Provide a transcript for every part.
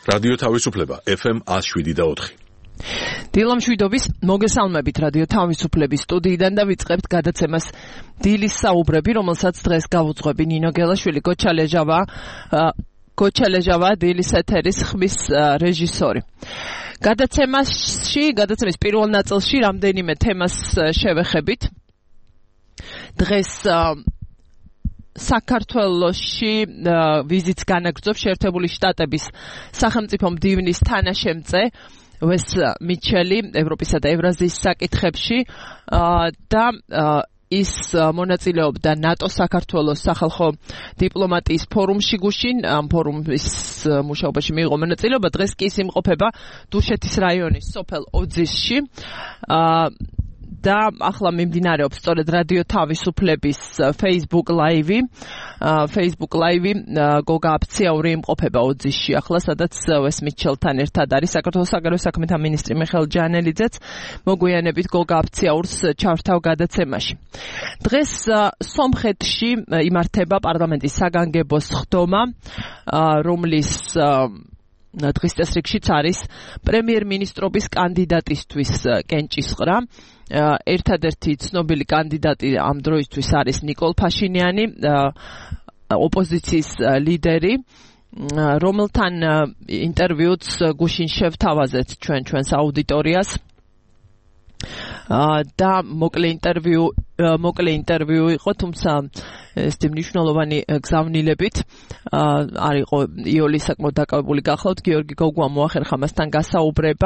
რადიო თავისუფლება FM 107.4. დილამშვიდობის მოგესალმებით რადიო თავისუფლების სტუდიიდან და ვიწყებთ გადაცემას დილის საუბრები, რომელსაც დღეს გავუძღვები ნინო გელაშვილი, გოჩალეჟავა დილის ეთერის ხმის რეჟისორი. გადაცემის პირველ ნაწილში რამდენიმე თემას შევეხებით. დღეს საქართველოში ვიზიტს განაგრძობს შეერთებული შტატების სახელმწიფო მდივნის თანაშემწე ვეს მიჩელი ევროპისა და ევრაზიის საკითხებში და ის მონაწილეობდა ნატოს საქართველოს სახალხო დიპლომატიის ფორუმში გუშინ. ამ ფორუმის მუშაობაში მიიღო მონაწილეობა. დღეს კი ის იმყოფება დუშეთის რაიონის სოფელ ოძისში და ახლა მიმდინარეობს სწორედ რადიო თავისუფლების Facebook Live. გოგა აფციაური იმყოფება ოძისში ახლა, სადაც ვეს მიჩელთან ერთად არის საქართველოს საგარეო საქმეთა მინისტრი მიხეილ ჯანელიძეც. მოგვიანებით გოგა აფციაურს ჩავრთავ გადაცემაში. დღეს სომხეთში იმართება პარლამენტის საგანგებო სხდომა, რომლის დღის წესრიგშიც არის პრემიერ-მინისტრობის კანდიდატისთვის კენჭისყრა. ერთადერთი ცნობილი კანდიდატი ამ დროისთვის არის ნიკოლ ფაშინიანი, ოპოზიციის ლიდერი, რომელთან ინტერვიუც გუშინ შევთავაზეთ ჩვენს აუდიტორიას. და მოკლე ინტერვიუ იყო, თუმცა ეს მნიშვნელოვანი გზავნილებით არ იყო. იოლი საკმაოდ დაკავებული გახლავთ, გიორგი გოგუა მოახერხა მასთან გასაუბრება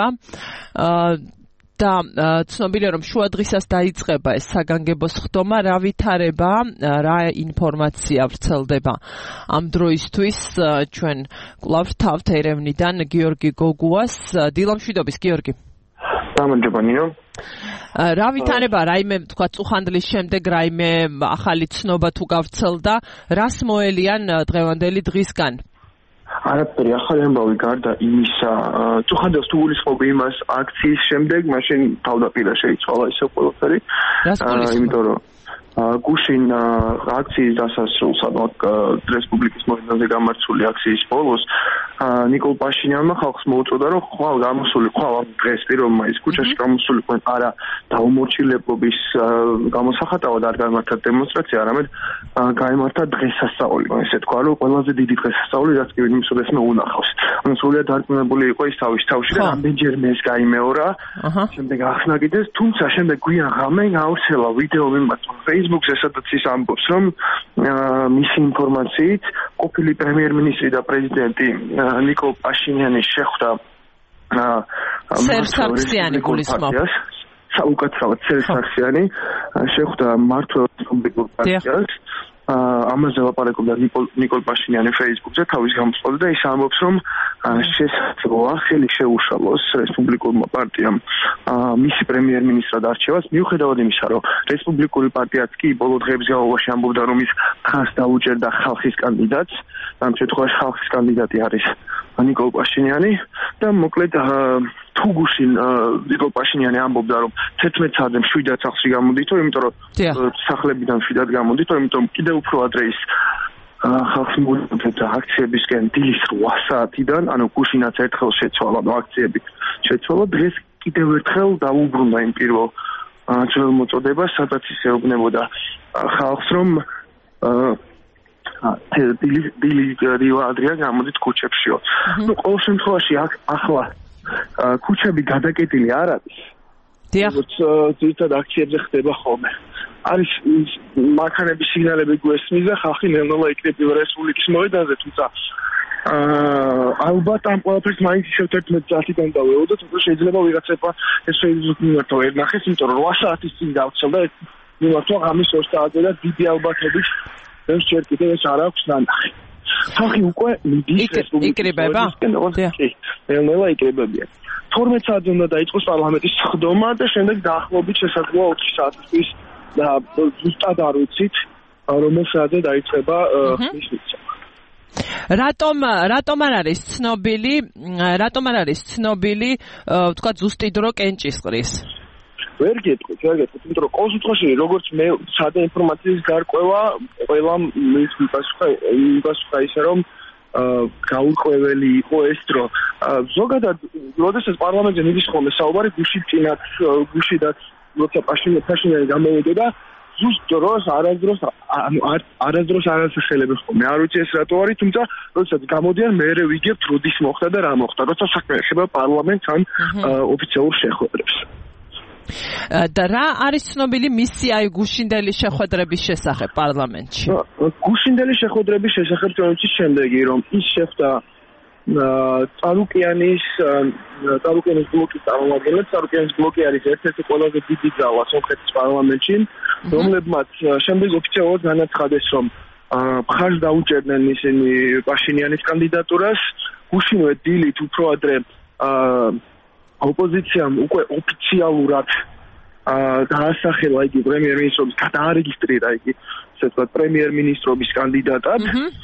და ცნობილია, რომ შუა დღისას დაიწყება ეს საგანგებო სხდომა. რა ვითარება, რა ინფორმაცია ვრცელდება ამ დროისთვის, ჩვენ კვლავ ვრთავთ ერევნიდან გიორგი გოგუას. დილამშვიდობის, გიორგი. გამარჯობა ნინო. რა ვითარება, რაიმე თქვა წუხანდლის შემდეგ რაიმე ახალი ცნობა თუ გავრცელდა, რას მოელიან დღევანდელი დღისგან? არაფერი ახალი ამბავი გარდა იმისა, წუხანდელს თუ გულისხმობ იმას აქციის შემდეგ, მაშინ თავდაპირველად შეიცვალა ისე ყველაფერი. იმიტომ რომ გუშინ აქციის დასასრულს, რესპუბლიკის მოედანზე გამართული აქციის ბოლოს ნიკოლ პაშინიანმა ხალხს მოუწოდა, რომ ხვალ ამ დღეს 1 მაისს ქუჩაში გამოსულიყვნენ არა დაუმორჩილებლობის გამოსახატავად არ გამართა დემონსტრაცია, არამედ გაემართა დღესასწაული. ესე თქვა, რომ ყველაზე დიდი დღესასწაული, რაც კი ვინმე სულესმე უნახავს. ანუ სულიად დარწმუნებული იყო ის თავის თავში და რამდენჯერმე ეს გაიმეორა. შემდეგ ახსნა კიდეს, თუმცა შემდეგ გვიან ღამე გავრცელა ვიდეო მიმართვა Facebook-ზე, სადაც ის ამბობს, რომ მისი ინფორმაციით ყოფილი პრემიერ-მინისტრი და პრეზიდენტი ნიკოლ პაშინიანი შეხვდა სერსარქსიანი გულისხმობს. უკაცრავად სერსარქსიანი შეხვდა მმართველ რესპუბლიკურ პარტიას. ამაზე ლაპარაკობდა ნიკოლ პაშინიანი Facebook-ზე თავის გამოსვლაზე და ის ამბობს, რომ შესაძლოა ხელი შეუშალოს რესპუბლიკურმა პარტიამ მისი პრემიერ-მინისტრად არჩევას, მიუხედავად იმისა, რომ რესპუბლიკური პარტიაც კი ბოლო დღეების განმავლობაში ამბობდა, რომ ის ხანს დაუჭერდა ხალხის კანდიდატს. ამ შემთხვევაში ხალხის კანდიდატი არის ნიკოლ პაშინიანი და მოკლედ თუ გუშინ ნიკოლ პაშინიანი ამბობდა, რომ 11 საათზე 7 სახლში გამოდითო, იმიტომ რომ სახლებიდან 7 გამოდითო, იმიტომ კიდევ უფრო ადრე ის ხალხს მოუწოდა აქციებისკენ დილის 8 საათიდან, ანუ გუშინაც ერთხელ შეცვალა აქციები. შეცვალა დღეს კიდევ ერთხელ დაუბრუნდა იმ პირველ ძველ მოწოდებას, სადაც ის ეუბნებოდა ხალხს, რომ დილის ადრიან გამოდით ქუჩებშიო. ნუ ყოველ შემთხვევაში ახლა ქუჩები გადაკეტილი არ არის. როგორც ძირითადად აქციებზე ხდება ხოლმე. არის მანქანების სიგნალები გვესმის და ხალხი ნელ-ნელა იკრიბება რესპუბლიკის მოედანზე, თუმცა ალბათ ამ ყველაფერს მაინც ისევ 11 საათიდან დავეოდოთ, უფრო შეიძლება ვიღაცება ეს შეიზღუდნიართო ერნახეს, იმიტომ რომ 8 საათის წინ გავცელდა მიმართვა ღამის 2 საათზე და დიდი ალბათობით ეს ჯერ კიდევ ეს არ აქვს ნანახი. ხალხი უკვე მიდის იკრიბება? კი, ნელ-ნელა იკრიბებიან. 12 საათზე უნდა დაიწყოს პარლამენტის სხდომა და შემდეგ დაახლოებით შესაძლოა 4 საათის და ზუსტად არ ვიცით, რომელ საათზე დაიწყება ხმის მიცემა. რატომ არ არის ცნობილი, თქვა ზუსტი დრო კენჭისყრის? ვერ გეტყვით, იმიტომ რომ ყოველ შემთხვევაში როგორც მე სადა ინფორმაციის გარკვევა ყველამ მის მიპასუხა ისე რომ გაურკვეველი იყო ეს დრო. ზოგადად, როდესაც პარლამენტზე მიდის ხოლმე საუბარი გუშიდაც როცა პაშინიანი გამოვიდა ზუსტ დროს არასდროს არ ასახელებენ ხოლმე. არ ვიცი ეს რატო არის, თუმცა როდესაც გამოდიან მერე ვიგებთ როდის მოხდა და რა მოხდა, როცა საქმე ეხება პარლამენტს ან ოფიციალურ შეხვედრებს. და რა არის ცნობილი მისია გუშინდელი შეხვედრების შესახებ პარლამენტში? გუშინდელი შეხვედრების შესახებ თვითონ შემდეგი რომ ის შეხვდა წარუკიანის ბლოკის წარმომადგენლებს. წარუკიანის ბლოკი არის ერთ-ერთი ყველაზე დიდი ძალა სომხეთის პარლამენტში, რომლებმაც შემდეგ ოფიციალურად განაცხადეს, რომ მხარს დაუჭერდნენ ისინი პაშინიანის კანდიდატურას. გუშინვე დილით უფრო ადრე ოპოზიციამ უკვე ოფიციალურად დაასახელა იგი პრემიერ-მინისტრობის, გადაარეგისტრირა იგი, ასე ვთქვათ, პრემიერ-მინისტრობის კანდიდატად.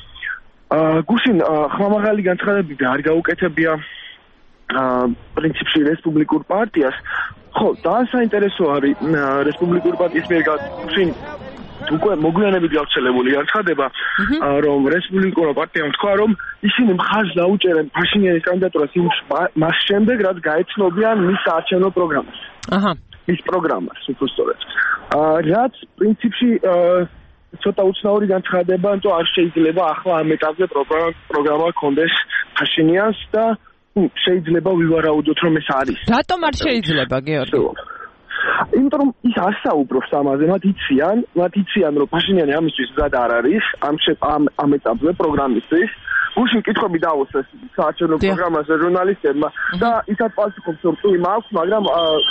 გუშინ ხმამაღალი განცხადებები არ გაუკეთებია პრინციპში რესპუბლიკურ პარტიას. ხო, და საინტერესო არის რესპუბლიკური პარტიის მიერ გუშინ უკვე მოგვიანებით გავრცელებული განცხადება, რომ რესპუბლიკურ პარტიამ თქვა, რომ ისინი მხარს დაუჭერენ პაშინიანის კანდიდატურას მას შემდეგ, რაც გაეცნობიან მის საარჩევნო პროგრამას. მის პროგრამას, უბრალოდ. რაც პრინციპში ცოტა უცნაური განცხადება, ანუ არ შეიძლება ახლა ამ ეტაპზე პროგრამა კონდეს პაშინიანს და შეიძლება ვივარაუდოთ, რომ ეს არის. რატომ არ შეიძლება, გეორგი? იმიტომ რომ ის ასაუბრობს ამაზე, მათ იციან, რომ პაშინიანი ამისთვის მზად არ არის, ამ ეტაპზე პროგრამისთვის. გუშინ კითხვები დაუსვეს საარჩევნო პროგრამაზე ჟურნალისტებმა და ისაც პასუხობს, რომ კი მაქვს, მაგრამ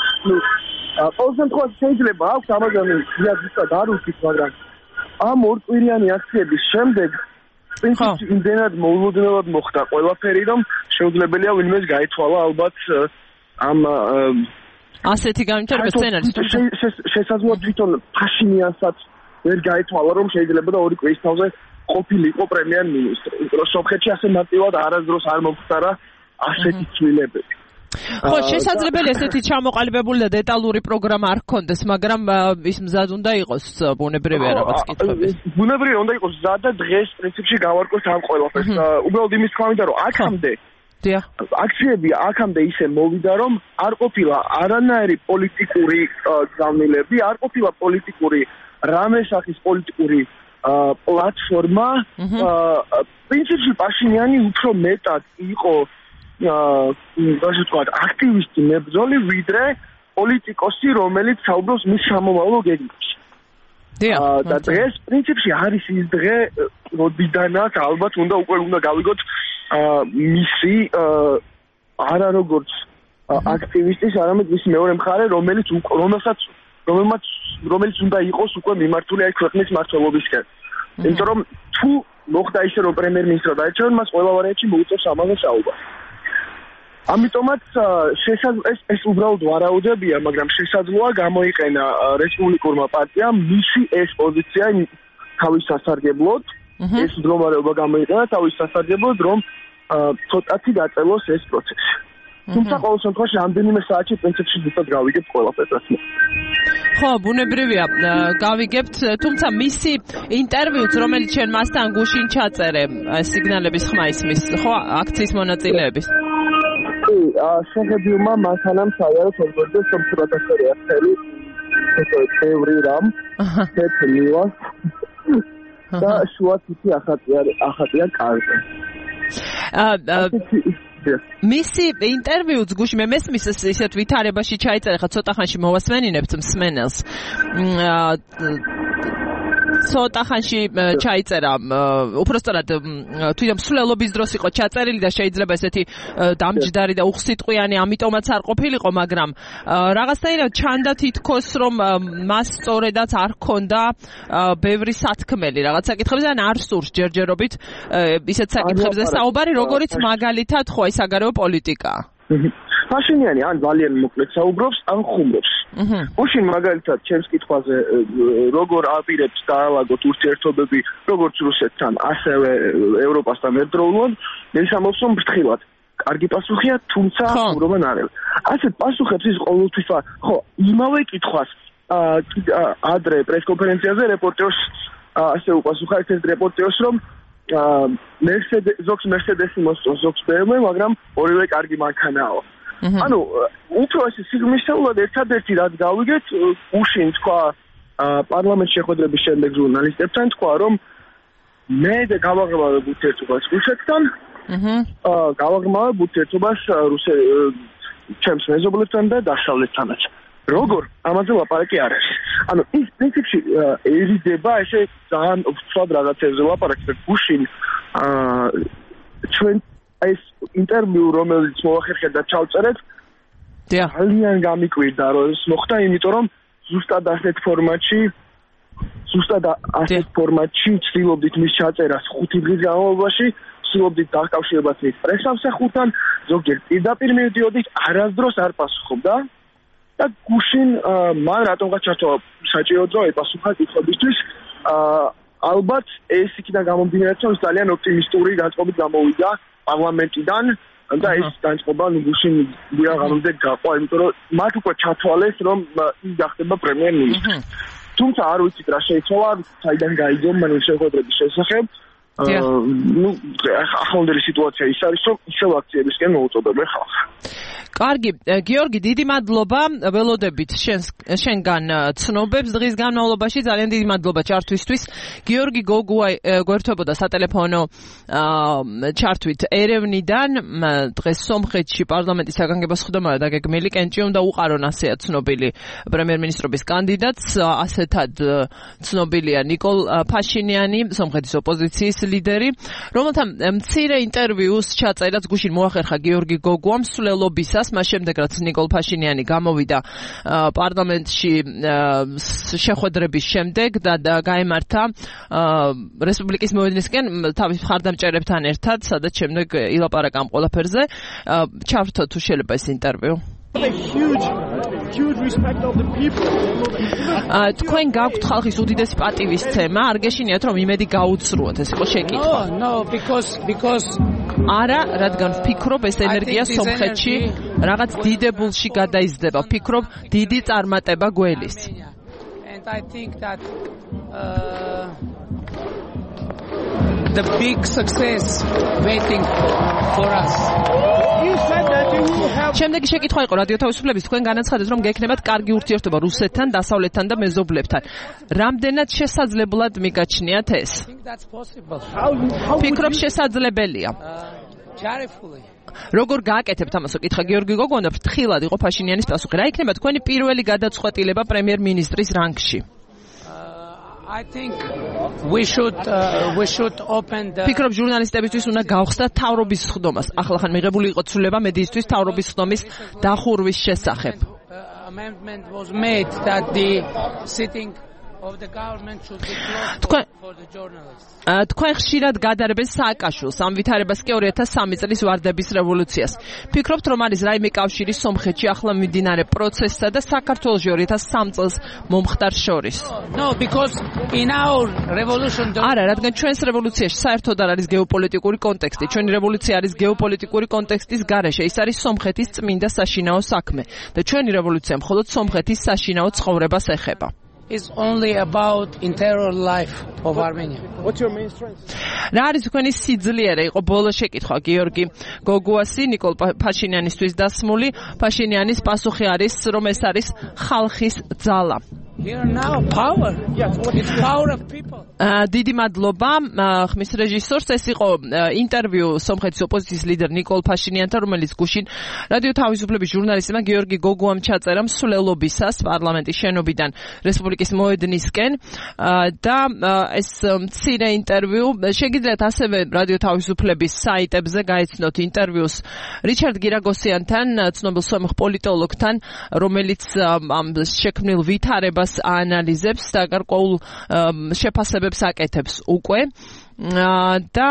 ყოველ შემთხვევაში შეიძლება აქვს ამაზე ზუსტად არ ვთქვით, მაგრამ ამ ორკვირიანი აქციების შემდეგ პრინციპში იმდენად მოულოდნელად მოხდა ყველაფერი, რომ შეუძლებელია ვინმეს გაითვალა ალბათ ამ ასეთი განვითარება სცენარის. შესაძლოა თვითონ პაშინიანსაც ვერ გაითვალა, რომ შეიძლება და ორი კვირის თავზე ყოფილიყო პრემიერ-მინისტრი. იმიტომ რომ სომხეთში ასე მარტივად არასდროს არ მომხდარა ასეთი ცვლილებები. ხო, შესაძლებელია ესეთი ჩამოყალიბებული და დეტალური პროგრამა არ ჰქონდეს, მაგრამ ის მზად უნდა იყოს ბუნებრივია რაღაც კითხვების. ბუნებრივია უნდა იყოს მზად და დღეს პრინციპში გავარკვევთ ამ ყველაფერს. უბრალოდ იმის თქმა მინდა, რომ აქამდე აქციები აქამდე ისე მოვიდა, რომ არ ყოფილა არანაირი პოლიტიკური გზავნილები, არ ყოფილა პოლიტიკური რამე სახის პოლიტიკური პლატფორმა. პრინციპში პაშინიანი უფრო მეტად იყო ასე ვთქვათ, აქტივისტი მებრძოლი, ვიდრე პოლიტიკოსი, რომელიც საუბრობს მის სამომავლო გეგმებში. და დღეს პრინციპში არის ის დღე, როდიდანაც ალბათ უნდა გავიგოთ მისი არა როგორც აქტივისტის, არამედ მისი მეორე მხარე, რომელიც უნდა იყოს უკვე მიმართული აი ქვეყნის მმართველობისკენ. იმიტომ რომ თუ მოხდა ისე, რომ პრემიერ-მინისტრად დაერჩევენ, მას ყველა ვარიანტში მოუწევს ამაზე საუბარს. ამიტომაც ეს უბრალოდ ვარაუდებია, მაგრამ შესაძლოა გამოიყენა რესპუბლიკურმა პარტიამ მისი ეს პოზიცია თავის სასარგებლოდ, ეს მდგომარეობა გამოიყენა თავის სასარგებლოდ, რომ ცოტათი დაწელოს ეს პროცესი. თუმცა ყოველ შემთხვევაში რამდენიმე საათში პრინციპში ზუსტად გავიგებთ ყველაფერს რაც მოხდა. ხო, ბუნებრივია, გავიგებთ, თუმცა მისი ინტერვიუც, რომელიც ჩვენ მასთან გუშინ ჩაწერე, სიგნალების ხმა ისმის, ხო, აქციის მონაწილეების. შეხედულმა მანქანამ საერთოდ ორგანიზდეს სამსახური ახალი თეორია რამ თეთრივა და შუათი ახატია კარზე. მისი ინტერვიუც გუშინ მე მესმის ისეთ ვითარებაში ჩაიწერე, ხა ცოტა ხანში მოვასმენინებთ მსმენელს. ცოტა ხანში ჩაიწერა, უпростоრად თვითონ მსვლელობის დროს იყო ჩაწერილი და შეიძლება ესეთი დამჯდარი და უხსიტყვიანი ამიტომაც არ ყოფილიყო, მაგრამ რაღაცნაირად ჩანდა თითქოს, რომ მას სწორედაც არ ჰქონდა ბევრი სათქმელი რაღაც საკითხებზე, ან არ სურს ჯერჯერობით ისეთ საკითხებზე საუბარი, როგორიც მაგალითად ხო აი საგარეო პოლიტიკა. პაშინიანი ან ძალიან მოკლედ საუბრობს, ან ხუმრობს. გუშინ მაგალითად ჩემს კითხვაზე როგორ აპირებს დაალაგოთ ურთიერთობები როგორც რუსეთთან, ასევე ევროპასთან ერთდროულად, მე სამოს რომ ფრთხილად. კარგი პასუხია, თუმცა ხუმრობა ნარევ. ასეთ პასუხებს ის ყოველთვის ხო, იმავე კითხვას ადრე პრესკონფერენციაზე რეპორტერს ასე უპასუხა ერთ-ერთ რეპორტერს, რომ Mercedes-ი მოსწონს, ზოგს BMW, მაგრამ ორივე კარგი მანქანაო. ანუ უფრო ასე სიღრმისეულად ერთადერთი რაც გავიგეთ, უშინ თქვა პარლამენტში შეხვედრების შემდეგ ჟურნალისტებთან თქვა, რომ მე გავაღრმავებ ურთიერთობას რუსეთთან. გავაღრმავებ ურთიერთობას ჩემს მეზობლებთან და დასავლეთთანაც. როგორ ამაზე ლაპარაკი არ არის. ანუ ის პრინციპში ერიდება ესე ძალიან ვთქვათ რაღაცებზე ლაპარაკი და გუშინ ჩვენ ეს ინტერვიუ რომელიც მოახერხეთ და ჩავწერეთ ძალიან გამიკვირდა რომ ეს მოხდა იმიტომ რომ ზუსტად ასეთ ფორმატში ცდილობდით მის ჩაწერას 5 დღის განმავლობაში ცდილობდით დაკავშირებას მის პრესამსახურთან ზოგიერთ პირდაპირ მივდიოდით არასდროს არ პასუხობდა და გუშინ მან რატომღაც ჩართვა საჭირო დრო ეპასუხა კითხვებისთვის ალბათ ეს იქიდან გამომდინარე რომ ძალიან ოპტიმისტური განწყობით გამოვიდა პარლამენტიდან და ეს განწყობა გუშინ დიაღამზე გაყვა იმიტომ რომ მათ უკვე ჩათვალეს რომ ის გახდება პრემიერ-მინისტრი თუმცა არ ვიცით რა შეიცვალა საიდან გაიგო მან შეხვედრების შესახებ ახალგაზრდა სიტუაცია ის არის რომ ისევ აქციებისკენ მოუწოდებენ ხალხს კარგი, გიორგი, დიდი მადლობა. ველოდებით შენგან ცნობებს დღის განმავლობაში. ძალიან დიდი მადლობა ჩართვისთვის. გიორგი გოგუა გვერდებოდა სატელეფონო ჩართვით ერევნიდან. დღეს სომხეთში პარლამენტის საგანგებო სხდომა დაგეგმილი კენჭიომ და უყარონ ასეა ცნობილი პრემიერ-მინისტრობის კანდიდატს. ასეთად ცნობილია ნიკოლ ფაშინიანი, სომხეთის ოპოზიციის ლიდერი, რომელთა მცირე ინტერვიუს ჩაწერაც გუშინ მოახერხა გიორგი გოგუამ სულელობისა მას შემდეგ რაც ნიკოლ ფაშინიანი გამოვიდა პარლამენტში შეხვედრების შემდეგ და გაემართა რესპუბლიკის მოედნისკენ თავის მხარდამჭერებთან ერთად, სადაც შემდეგ ილაპარაკა ამ ყველაფერზე. ჩავრთო თუ შეიძლება ეს ინტერვიუ. თქვენ გაქვთ ხალხის უდიდესი პატივისცემა, არ გეშინიათ რომ იმედი გაუცრუოთ, ეს იყო შეკითხვა. because არა, რადგან ვფიქრობ ეს ენერგია სომხეთში რაღაც დიდებულში გადაიზრდება. ვფიქრობ დიდი წარმატება გველის. And I think that the big success waiting for us. შემდეგი შეკითხვა იყო რადიო თავისუფლების თქვენ განაცხადეთ რომ გექნებათ კარგი ურთიერთობა რუსეთთან, დასავლეთთან და მეზობლებთან. რამდენად შესაძლებლად მიგაჩნიათ ეს? ვფიქრობ შესაძლებელია. როგორ გააკეთებთ ამასო? კითხა გიორგი გოგონა, ფრთხილად იყო ფაშინიანის პასუხი. რა იქნება თქვენი პირველი გადაწყვეტილება პრემიერ-მინისტრის რანგში? I think we should open the ფიქრობ ჟურნალისტებისთვის უნდა გავხსნათ თავრობის სხდომას. ახლახან მიღებული იყო ცვლილება მედიისთვის თავრობის სხდომის დახურვის შესახებ. Amendment was made that the sitting of the government should be closed for the journalists. თქვენ ხშირად გადარებენ სააკაშვილს, ამ ვითარებას კი 2003 წლის ვარდების რევოლუციას. ფიქრობთ რომ არის რაიმე კავშირი სომხეთში ახლა მიმდინარე პროცესსა და საქართველოში 2003 წელს მომხდარ შორის? No, because in our revolution არა, რადგან ჩვენს რევოლუციაში საერთოდ არ არის გეოპოლიტიკური კონტექსტი. ჩვენი რევოლუცია არის გეოპოლიტიკური კონტექსტის გარეშე. ის არის სომხეთის წმინდა საშინაო საქმე და ჩვენი რევოლუცია მხოლოდ სომხეთის საშინაო ცხოვრებას ეხება. is only about interior life of Armenia. What's your main strength? რა არის თქვენი სიძლიერე? იყო ბოლო შეკითხვა გიორგი გოგუასი ნიკოლ ფაშინიანისთვის დასმული. ფაშინიანის პასუხი არის რომ ეს არის ხალხის ძალა. Here now power. Yes, it's power of people. დიდი მადლობა ხმის რეჟისორს. ეს იყო ინტერვიუ სომხეთის ოპოზიციის ლიდერ ნიკოლ ფაშინიანთან, რომელიც გუშინ რადიო თავისუფლების ჟურნალისტმა გიორგი გოგუამ ჩაწერა მსვლელობისას პარლამენტის შენობიდან რესპუბლიკის მოედნისკენ და ეს მცირე ინტერვიუ შეგიძლიათ ასევე რადიო თავისუფლების საიტებზე გაეცნოთ ინტერვიუს რიჩარდ გირაგოსიანთან, ცნობილ სომხ პოლიტოლოგთან, რომელიც ამ შექმნილ ვითარებას აანალიზებს და გარკვეულ შეფასებებს აკეთებს უკვე და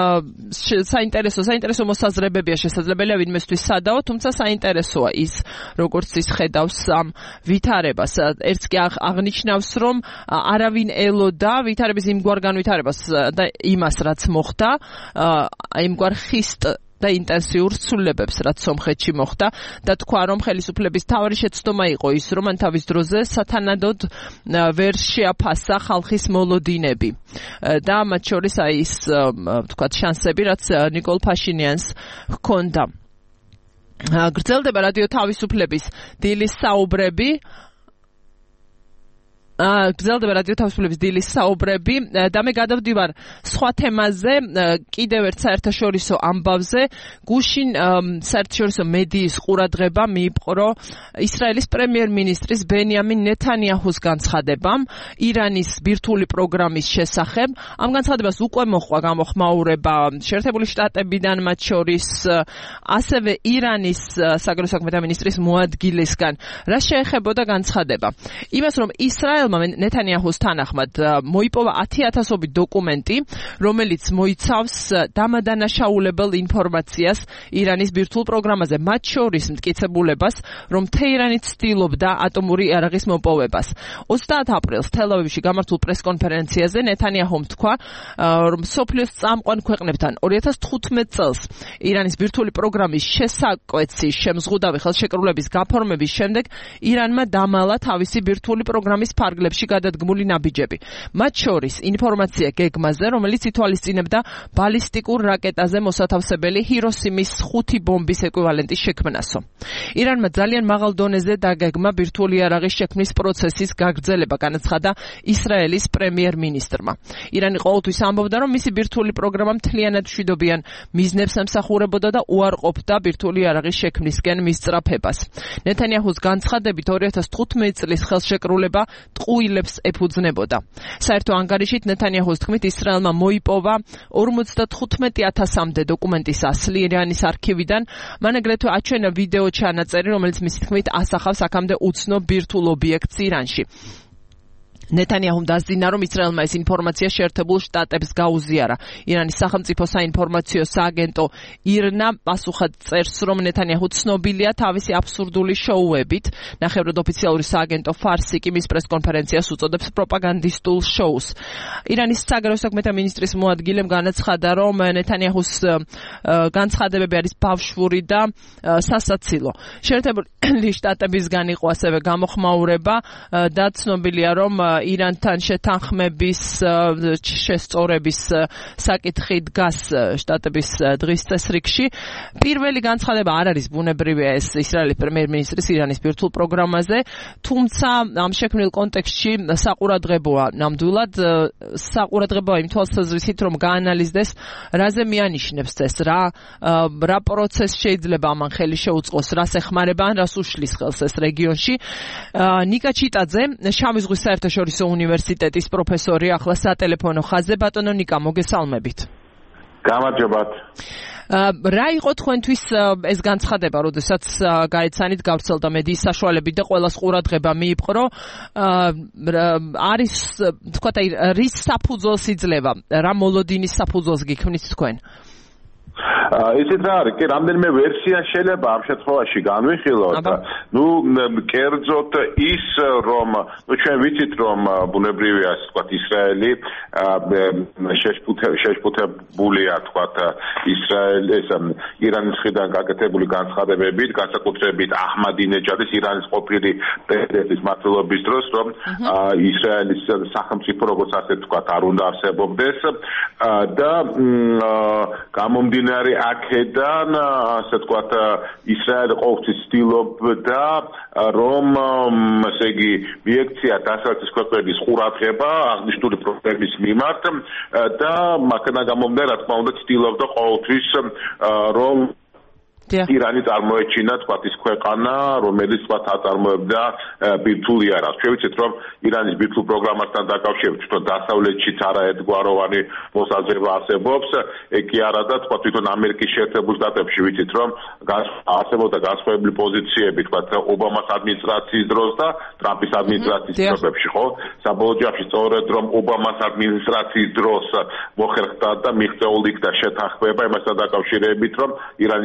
საინტერესო მოსაზრებებია შესაძლებელია ვინმესთვის სადაო, თუმცა საინტერესოა ის როგორც ის ხედავს ამ ვითარებას. ერთს კი აღნიშნავს რომ არავინ ელოდა ვითარების იმგვარ განვითარებას და იმას რაც მოხდა იმგვარ ხისტ და ინტენსიურ ცვლილებებს, რაც სომხეთში მოხდა და თქვა, რომ ხელისუფლების მთავარი შეცდომა იყო ის, რომ მან თავის დროზე სათანადოდ ვერ შეაფასა ხალხის მოლოდინები და მათ შორის ის თქვა შანსები, რაც ნიკოლ ფაშინიანს ჰქონდა. გრძელდება რადიო თავისუფლების დილის საუბრები. გრძელდება რადიო თავისუფლების დილის საუბრები და მე გადავდივარ სხვა თემაზე, კიდევ ერთ საერთაშორისო ამბავზე. გუშინ საერთაშორისო მედიის ყურადღება მიიპყრო ისრაელის პრემიერ-მინისტრის ბენიამინ ნეთანიაჰუს განცხადებამ ირანის ბირთვული პროგრამის შესახებ. ამ განცხადებას უკვე მოჰყვა გამოხმაურება შეერთებული შტატებიდან, მათ შორის ასევე ირანის საგარეო საქმეთა მინისტრის მოადგილესგან. რა შეეხებოდა განცხადება? იმას, რომ ისრაელმა ნეთანიაჰუს თანახმად მოიპოვა 10,000-ობით დოკუმენტი, რომელიც მოიცავს დამადანაშაულებელ ინფორმაციას ირანის ბირთვულ პროგრამაზე, მათ შორის მტკიცებულებას, რომ თეირანი ცდილობდა ატომური იარაღის მოპოვებას. 30 აპრილს თელ-ავივში გამართულ პრესკონფერენციაზე ნეთანიაჰუმ თქვა, რომ მსოფლიოს წამყვან ქვეყნებთან 2015 წელს ირანის ბირთვული პროგრამის შესაკვეცის შემზღუდავი ხელშეკრულების გაფორმების შემდეგ ირანმა დამალა თავისი ბირთვული პროგრამის ფარგლებში გადადგმული ნაბიჯები. მათ შორის ინფორმაცია გეგმაზე, რომელიც ითვალისწინებდა ბალისტიკურ რაკეტაზე მოსათავსებელი ჰიროსიმის 5 ბომბის ეკვივალენტის შექმნასო. ირანმა ძალიან მაღალ დონეზე დაგეგმა ბირთვული იარაღის შექმნის პროცესის გაგრძელება, განაცხადა ისრაელის პრემიერ-მინისტრმა. ირანი ყოველთვის ამბობდა, რომ მისი ბირთვული პროგრამა მთლიანად მშვიდობიან მიზნებს ემსახურებოდა და უარყოფდა ბირთვული იარაღის შექმნისკენ მისწრაფებას. ნეთანიაჰუს განცხადებით 2015 წლის ხელშეკრულება ტყუილებს ეფუძნებოდა. საერთო ანგარიშით ნეთანიაჰუს თქმით, ისრაელმა მოიპოვა 55,000-მდე დოკუმენტის ასლი ირანის არქივიდან. მან აგრეთვე აჩვენა ვიდეო ჩანაწერი, რომელიც მისი თქმით ასახავს აქამდე უცნობ ბირთვულ ობიექტს ირანში. ნეთანიაჰუმ დასძინა, რომ ისრაელმა ეს ინფორმაცია შეერთებულ შტატებს გაუზიარა. ირანის სახელმწიფო საინფორმაციო სააგენტო ირნა პასუხად წერს, რომ ნეთანიაჰუ ცნობილია თავისი აბსურდული შოუებით. ნახევრად ოფიციალური სააგენტო ფარსი კი მის პრესკონფერენციას უწოდებს პროპაგანდისტულ შოუს. ირანის საგარეო საქმეთა მინისტრის მოადგილემ განაცხადა, რომ ნეთანიაჰუს განცხადებები არის ბავშვური და სასაცილო. შეერთებული შტატებისგან იყო ასევე გამოხმაურება და ცნობილია, რომ ირანთან შეთანხმების შესწორების საკითხი დგას შტატების დღის წესრიგში. პირველი განცხადება არ არის ბუნებრივია ეს ისრაელის პრემიერ-მინისტრის ირანის ბირთვულ პროგრამაზე, თუმცა ამ შექმნილ კონტექსტში საყურადღებოა ნამდვილად საყურადღებოა იმ თვალსაზრისით, რომ გაანალიზდეს რაზე მიანიშნებს ეს, რა პროცესს შეიძლება ამან ხელი შეუწყოს, რას ეხმარება ან რას უშლის ხელს ეს რეგიონში. ნიკა ჩიტაძე, შავი ზღვის საერთაშორისო უნივერსიტეტის პროფესორი, ახლა სატელეფონო ხაზზე. ბატონო ნიკა, მოგესალმებით. გამარჯობათ. რა იყო თქვენთვის ეს განცხადება, როდესაც გაეცანით, გავრცელდა მედიის საშუალებით და ყველას ყურადღება მიიპყრო? არის თქვა რის საფუძველს იძლევა, რა მოლოდინის საფუძველს გიქმნით თქვენ? ისიც რა არის, კი რამდენიმე ვერსია შეიძლება ამ შემთხვევაში განვიხილოთ. კერძოდ ის, რომ ჩვენ ვიცით, რომ ბუნებრივია, თქვათ, ისრაელი შეშფუთებულია, თქვათ, ისრაელის ირანის მხრიდან გაკეთებული განცხადებებით, განსაკუთრებით აჰმადინეჯადის, ირანის ყოფილი პრეზიდენტის მმართველობის დროს, რომ ისრაელის სახელმწიფო, როგორც ასე თქვათ, არ უნდა არსებობდეს და გამომდინარე აქედან, ასე ვთქვათ, ისრაელი ყოველთვის ცდილობდა, რომ ესე იგი მიექცია დასავლეთის ქვეყნების ყურადღება აღნიშნული პრობლემის მიმართ და აქედან გამომდინარე, რა თქმა უნდა, ცდილობდა ყოველთვის, რომ ირანი წარმოეჩინა, თქვათ, ის ქვეყანა, რომელიც თქვათ აწარმოებდა ბირთვულ იარაღს. ჩვენ ვიცით, რომ ირანის ბირთვულ პროგრამასთან დაკავშირებით თვითონ დასავლეთშიც არაერთგვაროვანი მოსაზრება არსებობს, კი არა და თქვათ თვითონ ამერიკის შეერთებულ შტატებში ვიცით, რომ არსებობდა განსხვავებული პოზიციები, თქვათ, ობამას ადმინისტრაციის დროს და ტრამპის ადმინისტრაციის დროებში, ხო? საბოლოო ჯამში სწორედ რომ ობამას ადმინისტრაციის დროს მოხერხდა და მიღწეული იქნა შეთანხმება იმასთან დაკავშირებით, რომ ირანის ბირთვული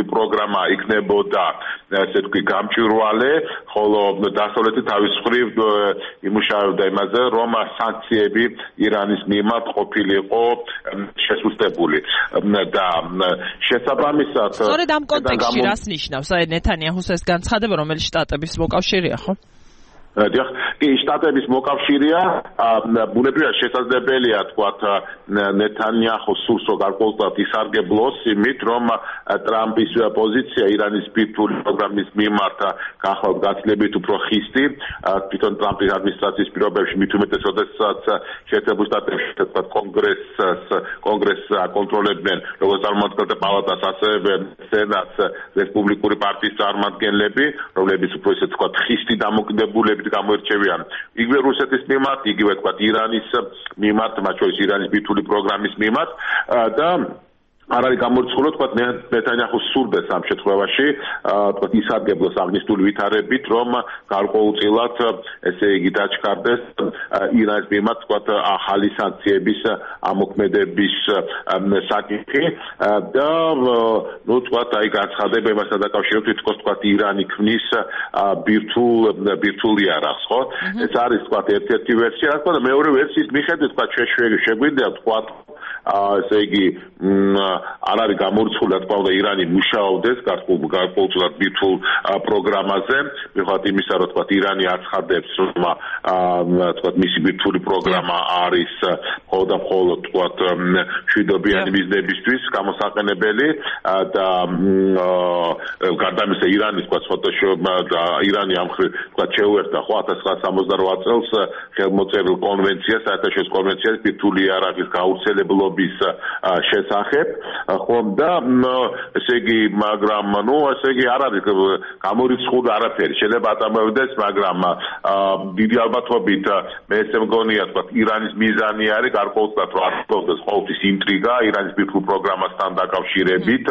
პროგრამა იქნებოდა ესე ვთქვი გამჭვირვალე, ხოლო დასავლეთი თავის მხრივ იმუშავებდა იმაზე, რომ სანქციები ირანის მიმართ ყოფილიყო შესუსტებული და შესაბამისად სწორედ ამ კონტექსტში რას ნიშნავს აი ნეთანიაჰუს ეს განცხადება, რომელიც შტატების მოკავშირეა, ხო? დიახ, კი შტატების მოკავშირეა, ბუნებრივად შესაძლებელია თქვათ ნეთანიაჰუს სურს რომ გარკვეულწილად ისარგებლოს იმით, რომ ტრამპის პოზიცია ირანის ბირთვული პროგრამის მიმართ გახლავთ გაცილებით უფრო ხისტი, თვითონ ტრამპის ადმინისტრაციის პირობებში მით უმეტეს, როდესაც შეერთებულ შტატებში თქვათ კონგრესს აკონტროლებდნენ როგორც წარმომადგენელთა პალატას, ასევე სენატს რესპუბლიკური პარტიის წარმომადგენლები, რომლებიც უფრო ისე თქვათ ხისტი დამოკიდებულებით გამოირჩევიან იგივე რუსეთის მიმართ, იგივე თქვათ ირანის მიმართ, მათ შორის ირანის ბირთვული პროგრამის მიმართ და არ არის გამორიცხული თქვათ ნეთანიაჰუს სურდეს ამ შემთხვევაში თქვათ ისარგებლოს აღნიშნული ვითარებით, რომ გარკვეულწილად ესე იგი დაჩქარდეს ირანის მიმართ თქვათ ახალი სანქციების ამოქმედების საკითხი და ნუ თქვათ აი განცხადება იმასთან დაკავშირებით, თითქოს თქვათ ირანი ქმნის ბირთვულ იარაღს, ხო? ეს არის თქვათ ერთ-ერთი ვერსია, რა თქმა უნდა მეორე ვერსიის მიხედვით თქვათ შეგვიძლია თქვათ ესე იგი არ არის გამორიცხული, რა თქმა უნდა, ირანი მუშაობდეს გარკვეულწილად ბირთვულ პროგრამაზე, მიუხედავად იმისა, რომ თქვათ ირანი აცხადებს, რომ თქვათ მისი ბირთვული პროგრამა არის მხოლოდ თქვათ მშვიდობიანი მიზნებისთვის გამოსაყენებელი და გარდა ამისა ირანის თქვათ და ირანი ამ მხრივ თქვათ შეუერთდა ხო 1968 წელს ხელმოწერილ კონვენციას, საერთაშორისო კონვენციას ბირთვული იარაღის გავრცელებლობის შესახებ, ხომ და ესე იგი, მაგრამ ნუ ესე იგი არ არის გამორიცხული არაფერი, შეიძლება აწამებდეს, მაგრამ დიდი ალბათობით მე ესე მგონია, თქვათ, ირანის მიზანი არის გარკვეულწილად რომ არსებობს ყოველთვის ინტრიგა ირანის ბირთვულ პროგრამასთან დაკავშირებით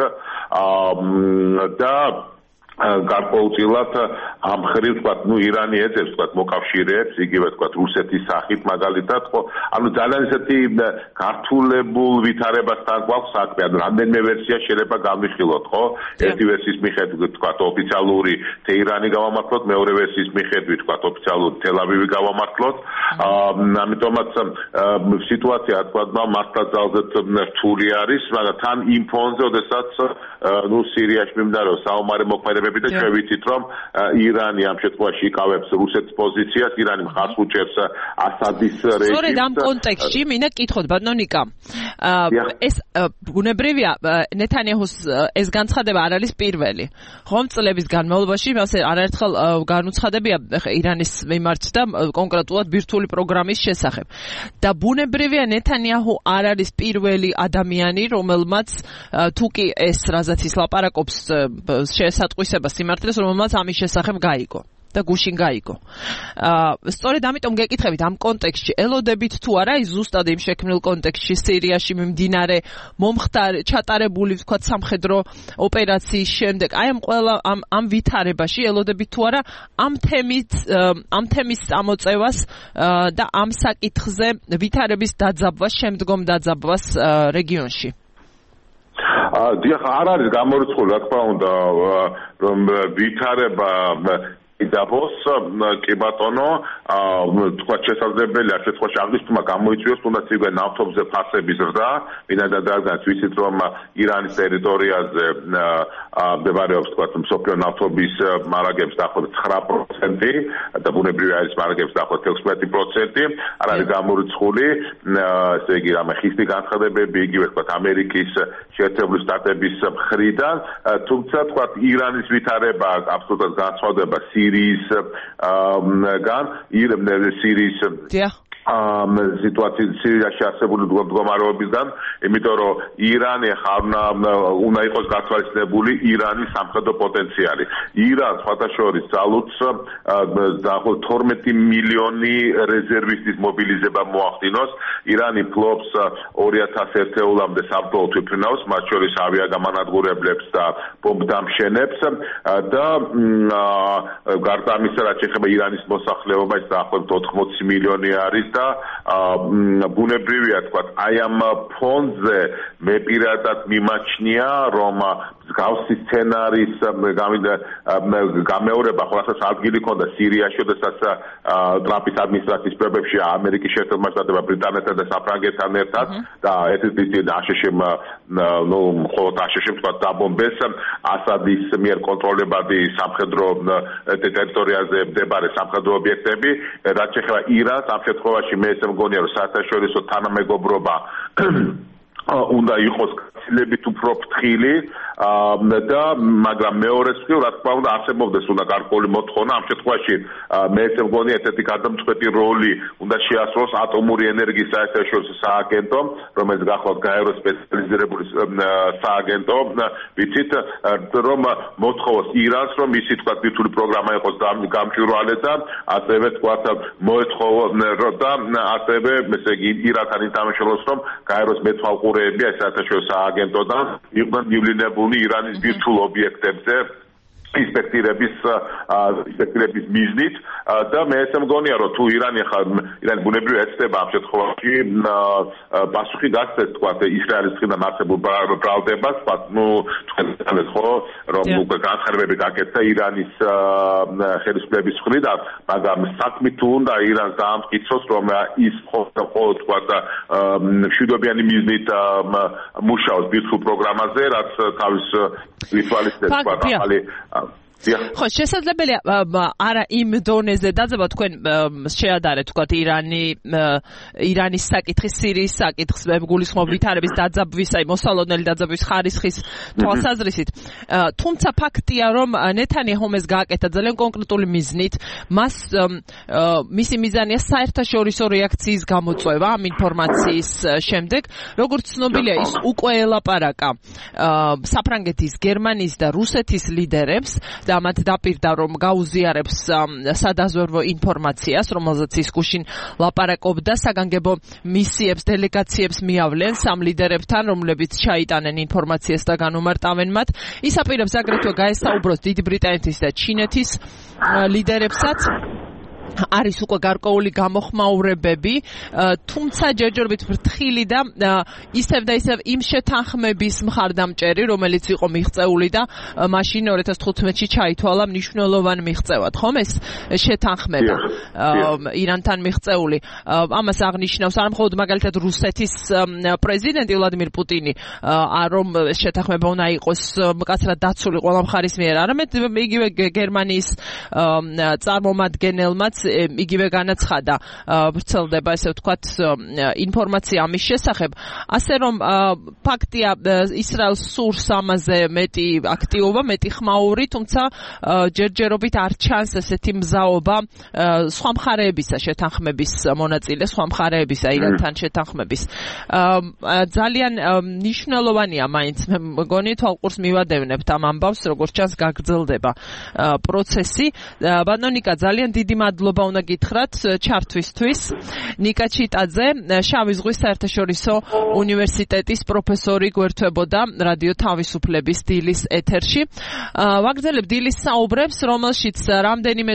და გარკვეულწილად ამ ხრივ თქვათ, ნუ ირანი ეძებს თქვათ მოკავშირეებს, იგივე თქვათ რუსეთის სახით მაგალითად, ხო, ანუ ძალიან ისეთი გართულებულ ვითარებასთან გვაქვს საქმე, ანუ რამდენიმე ვერსია შეიძლება გამიხილოთ, ხო? ერთი ვერსიის მიხედვით თქვათ ოფიციალური თეირანი გავამართლოთ, მეორე ვერსიის მიხედვით თქვათ ოფიციალური თელ-ავივი გავამართლოთ. ამიტომაც სიტუაცია თქვათ მართლა ძალზედ რთული არის, მაგრამ თან იმ ფონზე, როდესაც ნუ სირიაში მიმდინარეობს საომარი მოქმედებები და ჩვენ ვიცით, რომ ირანი ამ შემთხვევაში იკავებს რუსეთის პოზიციას, ირანი მხარს უჭერს ასადის რეჟიმს. სწორედ ამ კონტექსტში მინდა გკითხოთ, ბატონო ნიკა. ეს ბუნებრივია, ნეთანიაჰუს ეს განცხადება არ არის პირველი. ხომ წლების განმავლობაში მასე არაერთხელ განუცხადებია ირანის მიმართ და კონკრეტულად ბირთვული პროგრამის შესახებ. და ბუნებრივია, ნეთანიაჰუ არ არის პირველი ადამიანი, რომელმაც თუ კი ეს რაზეც ის ლაპარაკობს შესატყვისება სიმართლეს, რომელმაც ამის შესახებ გაიგო და გუშინ გაიგო. სწორედ ამიტომ გეკითხებით ამ კონტექსტში, ელოდებით თუ არა ის ზუსტად იმ შექმნილ კონტექსტში სირიაში მიმდინარე მომხდარ ჩატარებული ვთქვათ სამხედრო ოპერაციის შემდეგ, აი ამ ყველა ამ ვითარებაში ელოდებით თუ არა ამ თემის წამოწევას და ამ საკითხზე ვითარების დაძაბვას, შემდგომ დაძაბვას რეგიონში. დიახ, არ არის გამორიცხული, რა თქმა უნდა, რომ ვითარება იდაბოს, კი ბატონო, თქვა შესაძლებელია შემთხვევაში აღნიშნულმა გამოიწვიოს თუნდაც იგივე ნავთობზე ფასების ზრდა, ვინაიდან დაგაც ვიცით, რომ ირანის ტერიტორიაზე მდებარეობს თქვა მსოფლიო ნავთობის მარაგების დაახლოებით 9% და ბუნებრივი არის მარაგების დაახლოებით 16%, არ არის გამორიცხული, ესე იგი რამე ხისტი განცხადებები, იგივე თქვა ამერიკის შეერთებული შტატების მხრიდან, თუმცა თქვა ირანის ვითარება აბსოლუტურად განსხვავდება სირიის სიტუაციის სირიაში არსებული მდგომარეობისგან, იმიტომ რომ ირანი უნდა იყოს გათვალისწინებული ირანის სამხედრო პოტენციალი. ირანს სხვადასხვა ძალუძს დაახლოებით 12 მილიონი რეზერვისტის მობილიზება მოახდინოს. ირანი ფლობს 2000 ერთეულამდე საბრძოლო თვითმფრინავს, მათ შორის ავიაგამანადგურებლებს და ბომბდამშენებს და გარდა ამისა, რაც შეეხება ირანის მოსახლეობა, ის დაახლოებით 80 მილიონი არის და ბუნებრივია თქვა აი ამ ფონზე მე პირადად მიმაჩნია რომ გავსი სცენარის გამეორება ხოლმე ადგილი ქონდა სირიაში, როდესაც ტრამპის ადმინისტრაციის პრობლემებში ამერიკის შეერთებულმა შტატებმა ბრიტანეთთან და საფრანგეთთან ერთად და ერთ-ერთი აშშ-მ მხოლოდ აშშ-მ თქვა დაბომბეს ასადის მიერ კონტროლებადი სამხედრო ტერიტორიაზე მდებარე სამხედრო ობიექტები, რაც შეეხება ირანს, ამ შემთხვევაში მე ესე მგონია რომ საერთაშორისო თანამეგობრობა უნდა იყოს გაცილებით უფრო ფრთხილი და მაგრამ მეორეს მხრივ რა თქმა უნდა არსებობდეს უნდა გარკვეული მოთხოვნა ამ შემთხვევაში მე ესე მგონია ერთ-ერთი გადამწყვეტი როლი უნდა შეასრულოს ატომური ენერგიის საერთაშორისო სააგენტო, რომელიც გახლავთ გაერო სპეციალიზირებული სააგენტო, ვიცით რომ მოთხოვოს ირანს რომ ისი თქვა ბირთვული პროგრამა იყოს გამჭვირვალე და ასევე თქვა მოეთხოვოს და ასევე ესე იგი ირანთან ინტერმეშულოს რომ გაეროს მეთვალყურეები საერთაშორისო სააგენტოდან იყვნენ მივლინებულნი ირანის ბირთვულ ობიექტებზე ინსპექტირების მიზნით და მე ესე მგონია რომ თუ ირანი ბუნებრივია ეცდება ამ შემთხვევაში პასუხი გასცეს თქვა ისრაელის მხრიდან არსებულ ბრალდებას, თქვენ იცით ხო რომ უკვე განხარებები გაკეთდა ირანის ხელისუფლების მხრიდან, მაგრამ საქმე თუ უნდა ირანს დაამტკიცოს რომ ის ხო თქვა მშვიდობიანი მიზნით მუშაობს ბირთვულ პროგრამაზე, რაც თავის ითვალისწინებს თქვა ახალი ხო, შესაძლებელია არა იმ დონეზე დაძაბა თქვენ შეადარეთ თქვათ ირანის საკითხის, სირიის საკითხს გულისხმობ ვითარების დაძაბვის, აი მოსალოდნელი დაძაბვის ხარისხის თვალსაზრისით. თუმცა ფაქტია რომ ნეთანიაჰუმ ეს გააკეთა ძალიან კონკრეტული მიზნით, მისი მიზანია საერთაშორისო რეაქციის გამოწვევა ამ ინფორმაციის შემდეგ, როგორც ცნობილია ის უკვე ელაპარაკა საფრანგეთის, გერმანიის და რუსეთის ლიდერებს და მათ დაპირდა რომ გაუზიარებს სადაზვერვო ინფორმაციას, რომელზეც ის გუშინ ლაპარაკობდა, საგანგებო მისიებს, დელეგაციებს მიავლენს ამ ლიდერებთან, რომლებიც ჩაიტანენ ინფორმაციას და განუმარტავენ მათ. ის აპირებს აგრეთვე გაესაუბროს დიდი ბრიტანეთის და ჩინეთის ლიდერებსაც. არის უკვე გარკვეული გამოხმაურებები, თუმცა ჯერჯერობით ფრთხილი და ისევ და ისევ იმ შეთანხმების მხარდამჭერი, რომელიც იყო მიღწეული და მაშინ 2015-ში ჩაითვალა მნიშვნელოვანი მიღწევად, ხომ ეს შეთანხმება ირანთან მიღწეული. ამას აღნიშნავს არა მხოლოდ მაგალითად რუსეთის პრეზიდენტი ვლადიმირ პუტინი, რომ შეთანხმება უნდა იყოს მკაცრად დაცული ყველა მხარის მიერ, არამედ იგივე გერმანიის წარმომადგენელმაც იგივე განაცხადა ვრცელდება ესე ვთქვათ ინფორმაცია ამის შესახებ, ასე რომ ფაქტია ისრაელს სურს ამაზე მეტი აქტიობა, მეტი ხმაური, თუმცა ჯერჯერობით არ ჩანს ესეთი მზაობა სხვა მხარეებისა შეთანხმების მონაწილე, სხვა მხარეებისა ირანთან შეთანხმების. ძალიან მნიშვნელოვანია მაინც მე მგონი თვალყურს მივადევნებთ ამ ამბავს, როგორც ჩანს გაგრძელდება პროცესი. ბატონიკა, ძალიან დიდი მადლობა უნდა გითხრათ ჩართვისთვის. ნიკა ჩიტაძე, შავი ზღვის საერთაშორისო უნივერსიტეტის პროფესორი გვერდთვებოდა რადიო თავისუფლების დილის ეთერში. ვაგრძელებ დილის საუბრებს, რომელშიც რამდენიმე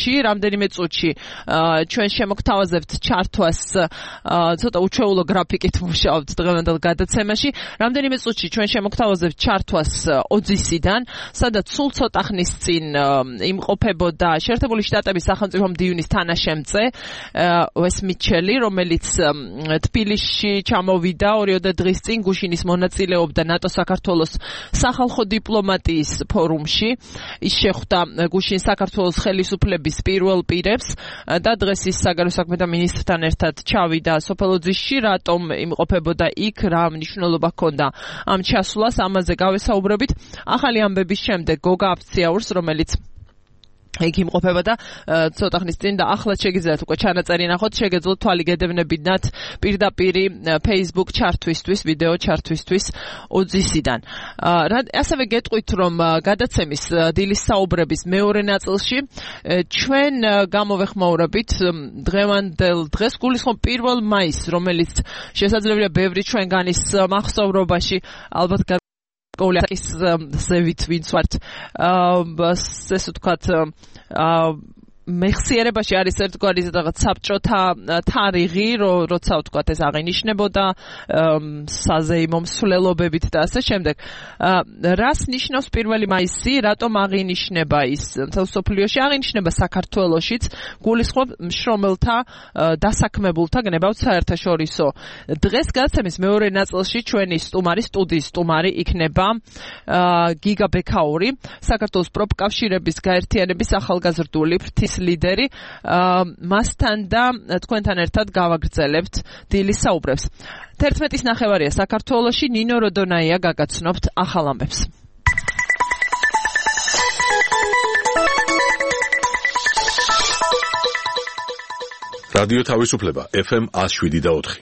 წუთში ჩვენ შემოგთავაზებთ ჩართვას ცოტა უჩვეულო გრაფიკით მუშაობთ დღევანდელ გადაცემაში. რამდენიმე წუთში ჩვენ შემოგთავაზებთ ჩართვას ოძისიდან, სადაც სულ ცოტა ხნის წინ იმყოფებოდა შეერთებული შტატების სახელმწიფო მდივნის თანაშემწე ვეს მიჩელი, რომელიც თბილისში ჩამოვიდა 2 დღის წინ, გუშინის მონაწილეობდა ნატო-საქართველოს სახალხო დიპლომატიის ფორუმში. ის შეხვდა გუშინ საქართველოს ხელისუფლების პირველ პირებს და დღეს ის საგარეო საქმეთა მინისტრთან ერთად ჩავიდა სოფელოძისში. რატომ იმყოფებოდა იქ, რა მნიშვნელობა ჰქონდა ამ ჩასვლას, ამაზე გავესაუბრებით ახალი ამბების შემდეგ გოგა აფციაურს, რომელიც იქ იმყოფება და ცოტა ხნის წინ და ახლაც შეგიძლიათ უკვე ჩანაწერი ნახოთ, შეგეძლოთ თვალი გედევნებინათ პირდაპირ Facebook ჩართვისთვის, ვიდეო ჩართვისთვის ოძისიდან. ასევე გეტყვით, რომ გადაცემის დილის საუბრების მეორე ნაწილში ჩვენ გამოვეხმაურებით დღევანდელ დღეს, გულისხმობ 1 მაისს, რომელიც შესაძლებელია ბევრი ჩვენგანის მახსოვრობაში ალბათ კოლექციის ზევით ვინც ვართ ესე ვთქვათ მეხსიერებაში არის ერთგვარი რაღაც საბჭოთა თარიღი, როცა ვთქვათ ეს აღინიშნებოდა საზეიმო მსვლელობებით და ასე შემდეგ. რას ნიშნავს 1 მაისი, რატომ აღინიშნება ის მსოფლიოში, აღინიშნება საქართველოშიც, გულისხმობ მშრომელთა დასაქმებულთა გნებავთ საერთაშორისო. დღეს გადაცემის მეორე ნაწილში ჩვენი სტუდიის სტუმარი იქნება გიგა ბექაური, საქართველოს პროფკავშირების გაერთიანების ახალგაზრდული ფრთის ლიდერი. მასთან და თქვენთან ერთად გავაგრძელებთ დილის საუბრებს. 11:30 საქართველოში ნინო როდონაია გაგაცნობთ ახალ ამბებს. რადიო თავისუფლება FM 107.4.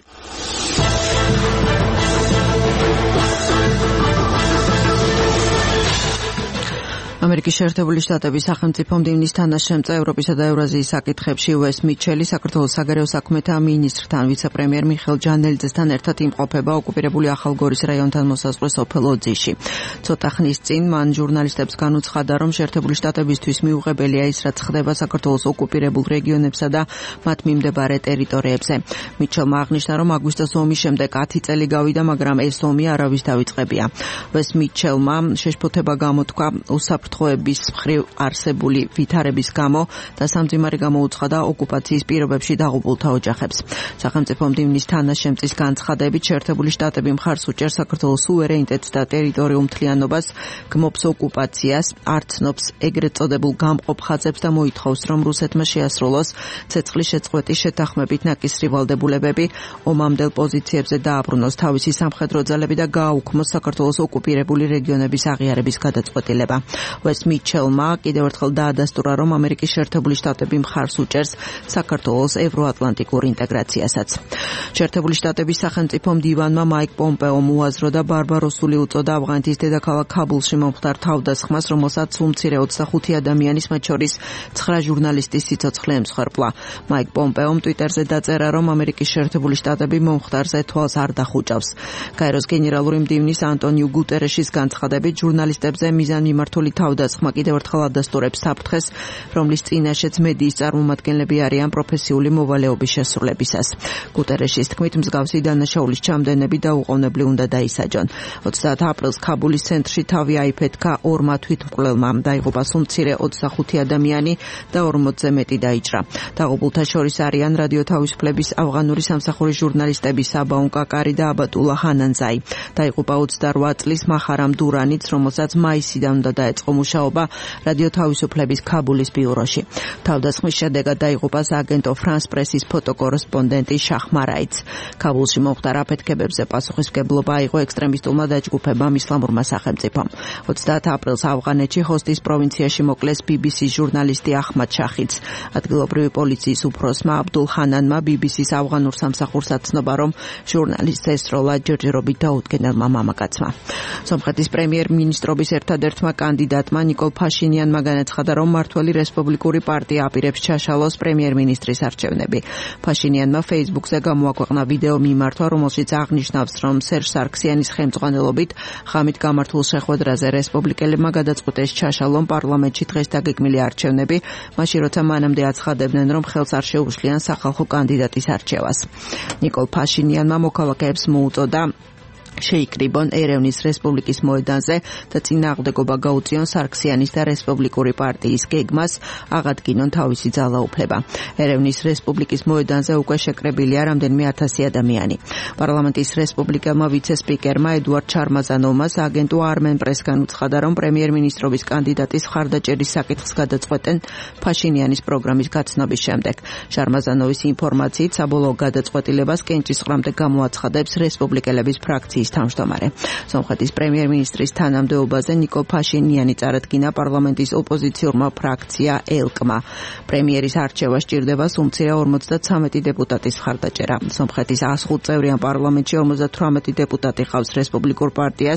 ამერიკის შეერთებული შტატების სახელმწიფო მდივნის თანაშემწე ევროპისა და ევრაზიის საკითხებში უეს მიჩელი საქართველოს საგარეო საქმეთა მინისტრთან ვიცე-პრემიერ მიხეილ ჯანელიძესთან ერთად იმყოფება ოკუპირებული ახალგორის რაიონთან მოსაზღვრე სოფელ ოძიში. ცოტა ხნის წინ მან ჟურნალისტებს განუცხადა, რომ შეერთებული შტატებისთვის მიუღებელია ის, რაც ხდება საქართველოს ოკუპირებულ რეგიონებსა და მათ მიმდებარე ტერიტორიებზე. მიჩელმა აღნიშნა, რომ აგვისტოს ომის შემდეგ 10 წელი გავიდა, მაგრამ ეს ომი არავის დავიწყებია. უეს მიჩელმა შეშფოთება გამოთქვა უსაფრთხოების მხრივ არსებული ვითარების გამო და სამძიმარი გამოუცხადა ოკუპაციის პირობებში დაღუპულთა ოჯახებს. სახელმწიფო მდივნის თანაშემწის განცხადებით შეერთებული შტატები მხარს უჭერს საქართველოს სუვერენიტეტს და ტერიტორიულ მთლიანობას, გმობს ოკუპაციას, არ ცნობს ეგრეთ წოდებულ გამყოფ ხაზებს და მოითხოვს, რომ რუსეთმა შეასრულოს ცეცხლის შეწყვეტის შეთანხმებით ნაკისრი ვალდებულებები, ომამდელ პოზიციებზე დააბრუნოს თავისი სამხედრო ძალები და გააუქმოს საქართველოს ოკუპირებული რეგიონების აღიარების გადაწყვეტილება. უეს მიჩელმა კიდევ ერთხელ დაადასტურა, რომ ამერიკის შეერთებული შტატები მხარს უჭერს საქართველოს ევროატლანტიკურ ინტეგრაციასაც. შეერთებული შტატების სახელმწიფო მდივანმა მაიკ პომპეომ უაზრო და ბარბაროსული უწოდა ავღანეთის დედაქალაქ ქაბულში მომხდარ თავდასხმას, რომელსაც უმცირე 25 ადამიანის, მათ შორის 9 ჟურნალისტის სიცოცხლე ემსხვერპლა. მაიკ პომპეომ ტვიტერზე დაწერა, რომ ამერიკის შეერთებული შტატები მომხდარზე თვალს არ დახუჭავს. გაეროს გენერალური მდივნის ანტონიუ გუტერეშის განცხადებით, ჟურნალისტებზე მიზანმიმართული თავდასხმა კიდევ ერთხელ ადასტურებს საფრთხეს, რომლის წინაშეც მედიის წარმომადგენლები არიან პროფესიული მოვალეობის შესრულებისას. გუტერეშის თქმით, მსგავსი დანაშაულის ჩამდენები დაუყოვნებლი უნდა დაისაჯონ. 30 აპრილს ქაბულის ცენტრში თავი აიფეთქა 2 თვითმკვლელმა, დაიღუპა უმცირე 25 ადამიანი და 40-ზე მეტი დაიჭრა. დაღუპულთა შორის არიან რადიო თავისუფლების ავღანური სამსახურის ჟურნალისტები საბაუნ კაკარი და აბატულა ჰანანზაი. დაიღუპა 28 წლის მაჰარამ დურანიც, რომელსაც მაისიდან უნდა დაეწყო მუშაობა რადიო თავისუფლების ქაბულის ბიუროში. თავდასხმის შედეგად დაიღუპა აგენტო ფრანს პრესის ფოტოკორესპონდენტი შაჰმარაიც. ქაბულში მომხდარ აფეთქებებზე პასუხისმგებლობა აიღო ექსტრემისტულმა დაჯგუფებამ ისლამურმა სახელმწიფომ. 30 აპრილს ავღანეთში ჰოსტის პროვინციაში მოკლეს BBC-ს ჟურნალისტი აჰმად შახიც. ადგილობრივი პოლიციის უფროსმა აბდულ ჰანანმა BBC-ს ავღანურ სამსახურს აცნობა, რომ ჟურნალისტს ესროლა ჯერჯერობით დაუდგენელმა მამაკაცმა. სომხეთის პრემიერ-მინისტრობის ერთადერთმა კანდიდატმა ნიკოლ ფაშინიანმა განაცხადა, რომ მმართველი რესპუბლიკური პარტია აპირებს ჩაშალოს პრემიერ-მინისტრის არჩევნები. ფაშინიანმა Facebook-ზე გამოაქვეყნა ვიდეო მიმართვა, რომელშიც აღნიშნავს, რომ სერჟ სარქსიანის ხელმძღვანელობით ღამით გამართულ შეხვედრაზე რესპუბლიკელებმა გადაწყვიტეს ჩაშალონ პარლამენტში დღეს დაგეგმილი არჩევნები, მაშინ როცა მანამდე აცხადებდნენ, რომ ხელს არ შეუშლიან სახალხო კანდიდატის არჩევას. ნიკოლ ფაშინიანმა მოქალაქეებს მოუწოდა შეიკრიბონ ერევნის რესპუბლიკის მოედანზე და წინააღმდეგობა გაუწიონ სარქსიანის და რესპუბლიკური პარტიის გეგმას აღადგინონ თავისი ძალაუფლება. ერევნის რესპუბლიკის მოედანზე უკვე შეკრებილია რამდენიმე 1000 ადამიანი. პარლამენტის რესპუბლიკელმა ვიცე-სპიკერმა ედუარდ ჩარმაზანოვმა აგენტო არმენ პრესგან უცხადა, რომ პრემიერ-მინისტრობის კანდიდატის მხარდაჭერის საკითხს გადაწყვეტენ ფაშინიანის პროგრამის გაცნობის შემდეგ. ჩარმაზანოვის ინფორმაციით საბოლოო გადაწყვეტილებას კენჭისყრამდე გამოაცხადებს რესპუბლიკელების ფრაქციის თავმჯდომარე. სომხეთის პრემიერ-მინისტრის თანამდებობაზე ნიკოლ ფაშინიანი წარადგინა პარლამენტის ოპოზიციურმა ფრაქცია ელკმა. პრემიერის არჩევა სჭირდება უმცირე 53 დეპუტატის მხარდაჭერა. სომხეთის 105 წევრიან პარლამენტში 58 დეპუტატი ყავს რესპუბლიკურ პარტიას,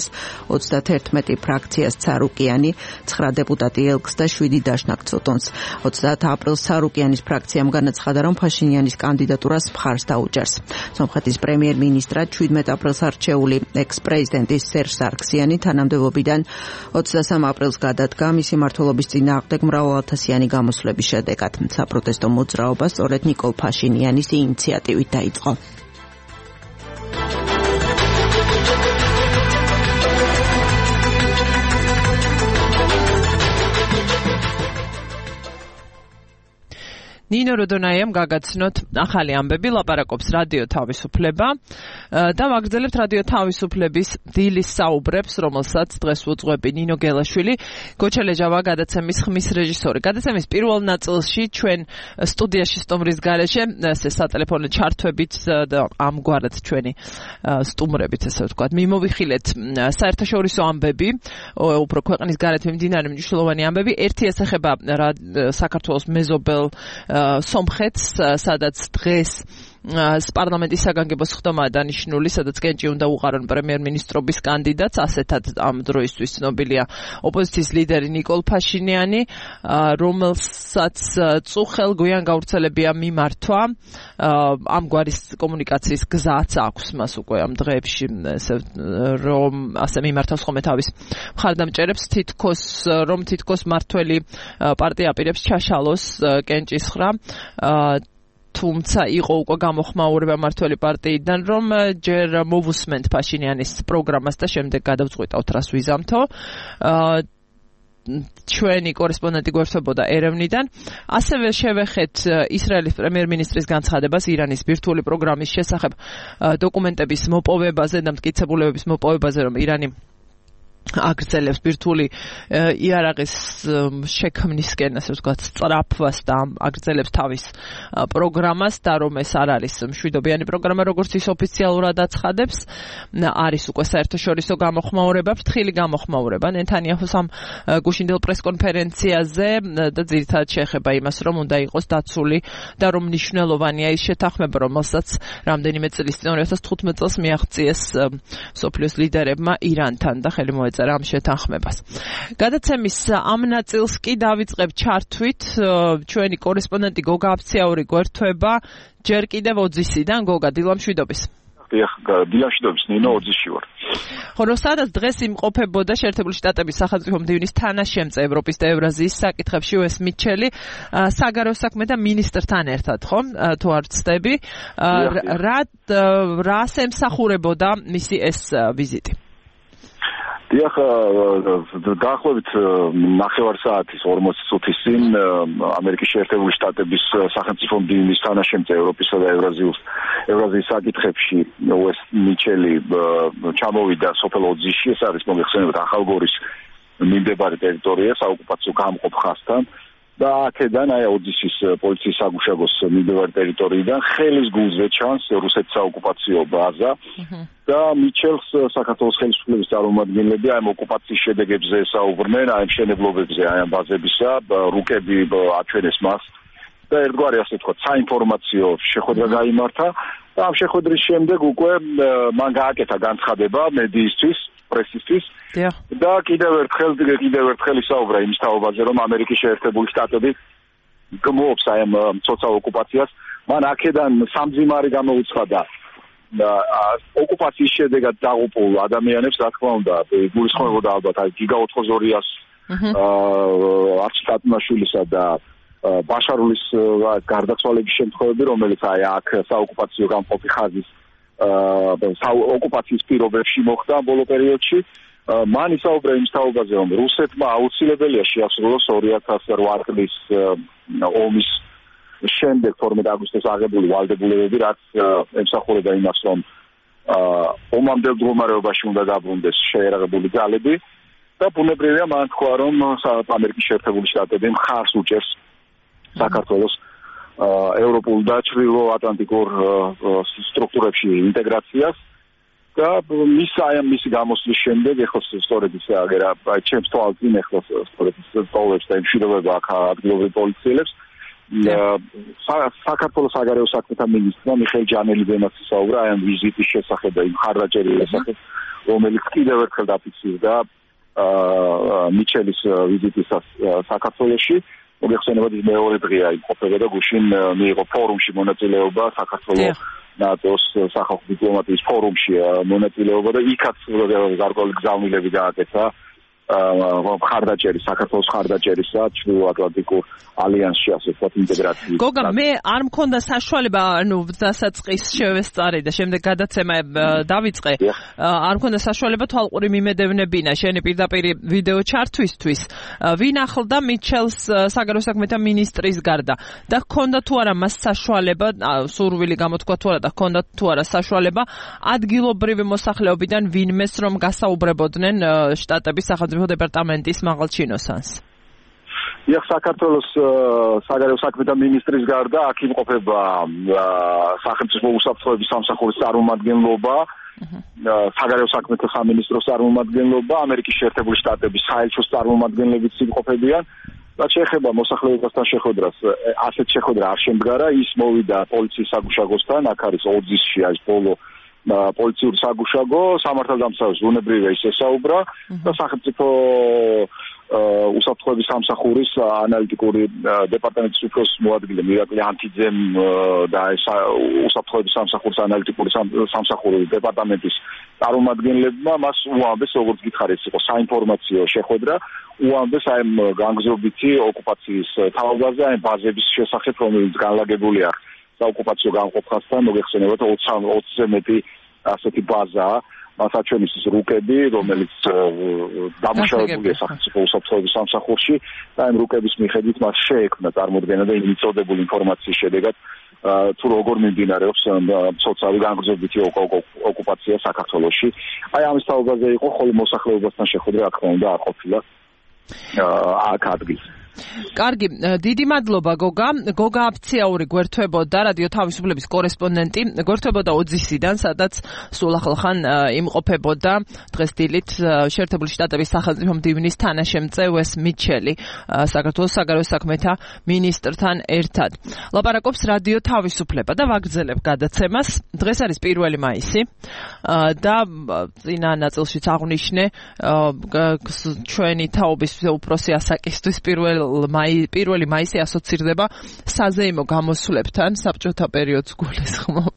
31 ფრაქციას ცარუკიანი, 9 დეპუტატი ელკს და 7 დაშნაკ ცოტონს. 30 აპრილს ცარუკიანის ფრაქციამ განაცხადა, რომ ფაშინიანის კანდიდატურას მხარს დაუჭერს. სომხეთის პრემიერ-მინისტრად 17 აპრილს არჩეული მიღებული. ექს-პრეზიდენტის სერჟ სარქსიანი თანამდებობიდან 23 აპრილს გადადგა მისი მმართველობის წინააღმდეგ მრავალათასიანი გამოსვლების შედეგად. საპროტესტო მოძრაობა სწორედ ნიკოლ ფაშინიანის ინიციატივით დაიწყო. ნინო როდონაიამ გაგაცნოთ ახალი ამბები, ლაპარაკობს რადიო თავისუფლება და ვაგრძელებთ რადიო თავისუფლების დილის საუბრებს, რომელსაც დღეს უძღვები ნინო გელაშვილი, გოჩელეჯავა გადაცემის ხმის რეჟისორი. გადაცემის პირველ ნაწილში ჩვენ სტუდიაში სტუმრის გარეშე ესე სატელეფონო ჩართვებით და ამგვარად ჩვენი სტუმრებით ესე ვთქვათ, მიმოვიხილეთ საერთაშორისო ამბები, უფრო ქვეყნის გარეთ მიმდინარე მნიშვნელოვანი ამბები. ერთი ესახება საქართველოს მეზობელ სომხეთს, სადაც დღეს პარლამენტის საგანგებო სხდომაა დანიშნული, სადაც კენჭი უნდა უყარონ პრემიერ-მინისტრობის კანდიდატს, ასეთად ამ დროისთვის ცნობილია ოპოზიციის ლიდერი ნიკოლ ფაშინიანი, რომელსაც წუხელ გვიან გავრცელებია მიმართვა, ამგვარი კომუნიკაციის გზაც აქვს მას უკვე ამ დღეებში, რომ ასე მიმართავს ხოლმე თავის მხარდამჭერებს, თითქოს მართველი პარტია აპირებს ჩაშალოს კენჭის ხრა, თუმცა იყო უკვე გამოხმაურება მართველი პარტიიდან, რომ ჯერ მოვუსმენთ ფაშინიანის პროგრამას და შემდეგ გადავწყვიტავთ რას ვიზამთო. ჩვენი კორესპონდენტი გვერდებოდა ერევნიდან. ასევე შევეხეთ ისრაელის პრემიერ-მინისტრის განცხადებას ირანის ბირთვული პროგრამის შესახებ დოკუმენტების მოპოვებაზე და მტკიცებულებების მოპოვებაზე, რომ ირანი აგრძელებს ბირთვული იარაღის შექმნისკენ, ასე ვთქვათ, სწრაფვას და აგრძელებს თავის პროგრამას და რომ ეს არ არის მშვიდობიანი პროგრამა, როგორც ის ოფიციალურად აცხადებს, არის უკვე საერთაშორისო გამოხმაურება, ფრთხილი გამოხმაურება. ნეთანიაჰუს ამ გუშინდელ პრესკონფერენციაზე და ძირითადად შეეხება იმას, რომ უნდა იყოს დაცული და რომ მნიშვნელოვანია ის შეთანხმება, რომელსაც რამდენიმე წლის წინ 2015 წელს მიაღწიეს მსოფლიოს ლიდერებმა ირანთან და ხელი მოეწერა ამ შეთანხმებას. გადაცემის ამ ნაწილს კი დავიწყებ ჩართვით. ჩვენი კორესპონდენტი გოგა აფციაური გვერდება ჯერ კიდევ ოძისიდან. გოგა, დილამშვიდობის. დილამშვიდობის, ნინო, ოძისში ვარ. ხო, სადაც დღეს იმყოფებოდა შეერთებული შტატების სახელმწიფო მდივნის თანაშემწე ევროპის და ევრაზიის საკითხებში უეს მიჩელი საგარეო საქმეთა მინისტრთან ერთად, ხო? თუ არ ვცდები, რას ემსახურებოდა მისი ეს ვიზიტი? დიახ, დაახლოებით 9 საათის 40 წუთის წინ ამერიკის შეერთებული შტატების სახელმწიფო მდივნის თანაშემწე ევროპისა და ევრაზიის საკითხებში უეს მიჩელი ჩამოვიდა სოფელ ოძისში, ეს არის მოგეხსენებათ ახალგორის მიმდებარე ტერიტორია საოკუპაციო გამყოფ ხაზთან და აქედან აი ოძისის პოლიციის საგუშაგოს მიმდებარე ტერიტორიიდან ხელის გულზე ჩანს რუსეთის საოკუპაციო ბაზა და მიჩელს საქართველოს ხელისუფლების წარმომადგენლები აი ოკუპაციის შედეგებზე საუბრნენ, აი მშენებლობებზე, აი ამ ბაზებისა, რუკები აჩვენეს მას და ერთგვარი ასე ვთქვათ საინფორმაციო შეხვედრა გაიმართა და ამ შეხვედრის შემდეგ უკვე მან გააკეთა განცხადება მედიისთვის, პრესისთვის და კიდევ ერთხელ ისაუბრა იმის თაობაზე, რომ ამერიკის შეერთებული შტატები გმობს აი ამ მცოცავ ოკუპაციას. მან აქედან სამძიმარი გამოუცხადა ოკუპაციის შედეგად დაღუპულ ადამიანებს, რა თქმა უნდა, გულისხმობოდა ალბათ აი გიგა ოთხოზორიას, არჩიტატმაშვილისა და ბაშარულის გარდაცვალების შემთხვევები, რომელიც აი აქ საოკუპაციო გამყოფი ხაზის ოკუპაციის პირობებში მოხდა ბოლო პერიოდში. მან ისაუბრა იმის თაობაზე, რომ რუსეთმა აუცილებელია შეასრულოს 2008 წლის ომის შემდეგ 12 აგვისტოს აღებული ვალდებულებები, რაც ემსახურება იმას, რომ ომამდელ მდგომარეობაში უნდა დაბრუნდეს შეერაღებული ძალები და ბუნებრივია მან თქვა, რომ ამერიკის შეერთებული შტატები მხარს უჭერს საქართველოს ევროპულ და ჩრდილოატლანტიკურ სტრუქტურებში ინტეგრაციას და მისი გამოსვლის შემდეგ ეხლა სწორედ ისე აგერა ჩემს თვალწინ ეხლა სწორედ სწავლებს და იმშვიდობება აქ ადგილობრივ პოლიციელებს საქართველოს საგარეო საქმეთა მინისტრმა მიხეილ ჯანელიძემაც ისაუბრა აი ამ ვიზიტის შესახებ და იმ ხარდაჭერის შესახებ, რომელიც კიდევ ერთხელ დაფიქსირდა მიჩელის ვიზიტის საქართველოში მოგეხსენებათ ის მეორე დღეა იმყოფება და გუშინ მიიღო ფორუმში მონაწილეობა საქართველოს ნატოს სახალხო დიპლომატიის ფორუმში მონაწილეობა და იქაც გარკვეული გზავნილები გააკეთა ხარდაჭერის საქართველოს ხარდაჭერისა ჩრდილოატლანტიკურ ალიანსში ასე ვთქვათ ინტეგრაციის. გოგა მე არ მქონდა საშუალება დასაწყის შევესწარი და შემდეგ გადაცემა დავიწყე. არ მქონდა საშუალება თვალყური მიმედევნებინა შენი პირდაპირ ვიდეო ჩართვისთვის. ვინ ახლდა მიჩელს საგარეო საქმეთა მინისტრის გარდა და ჰქონდა თუ არა მას საშუალება სურვილი გამოთქვა თუ არა და ჰქონდა თუ არა საშუალება ადგილობრივი მოსახლეობიდან ვინმეს რომ გასაუბრებოდნენ შტატების სახელმწიფო დეპარტამენტის მაღალ ჩინოსანს. იქ საქართველოს საგარეო საქმეთა მინისტრის გარდა აქ იმყოფება სახელმწიფო უსაფრთხოების სამსახურის წარმომადგენლობა, საგარეო საქმეთა სამინისტროს წარმომადგენლობა, ამერიკის შეერთებული შტატების საელჩოს წარმომადგენლებიც იმყოფებიან. რაც შეეხება მოსახლეობასთან შეხვედრას, ასეთ შეხვედრა არ შემდგარა, ის მოვიდა პოლიციის საგუშაგოსთან, აქ არის ოძისში არის ბოლო პოლიციური საგუშაგო, სამართალდამცავი ზუნებრივია ის ესაუბრა და სახელმწიფო უსაფრთხოების სამსახურის ანალიტიკური დეპარტამენტის უფროსის მოადგილე მირაკლი ანთიძემ და უსაფრთხოების სამსახურის ანალიტიკური სამსახურის დეპარტამენტის წარმომადგენლებმა მას უამბეს, როგორც გითხარით, იყო საინფორმაციო შეხვედრა, უამბეს აი განგზობითი ოკუპაციის თავაზე, აი ბაზების შესახებ, რომელიც განლაგებულია საოკუპაციო განყოფასთან, მოგეხსენებათ 20-ზე მეტი ასეთი ბაზაა, მასაჩვენებლის რუკები, რომელიც დამუშავებულია სახელმწიფო უსაფრთხოების სამსახურში და ამ რუკების მიხედვით მას შეექმნა წარმოდგენა და მიწოდებული ინფორმაციის შედეგად თუ როგორ მიმდინარეობს სოციალური განგრძობითი ოკუპაცია საქართველოში. აი ამის თაობაზე იყო, ხოლო მოსახლეობასთან შეხვედრა რა თქმა უნდა არ ყოფილა აქ ადგილზე. კარგი, დიდი მადლობა გოგა. გოგა აფციაური გვერდთვებოდა რადიო თავისუფლების კორესპონდენტი, გვერდთვებოდა ოძისიდან, სადაც სულ ახლახან იმყოფებოდა დღეს დილით შეერთებული შტატების სახელმწიფო მდივნის თანაშემწე უეს მიჩელი საქართველოს საგარეო საქმეთა მინისტრთან ერთად. ლაპარაკობს რადიო თავისუფლება და ვაგრძელებ გადაცემას. დღეს არის 1 მაისი და წინა ნაწილშიც აღვნიშნე ჩვენი თაობის უფროსი ასაკისთვის 1 მაისი ასოცირდება საზეიმო გამოსვლებთან, საბჭოთა პერიოდს გულისხმობ.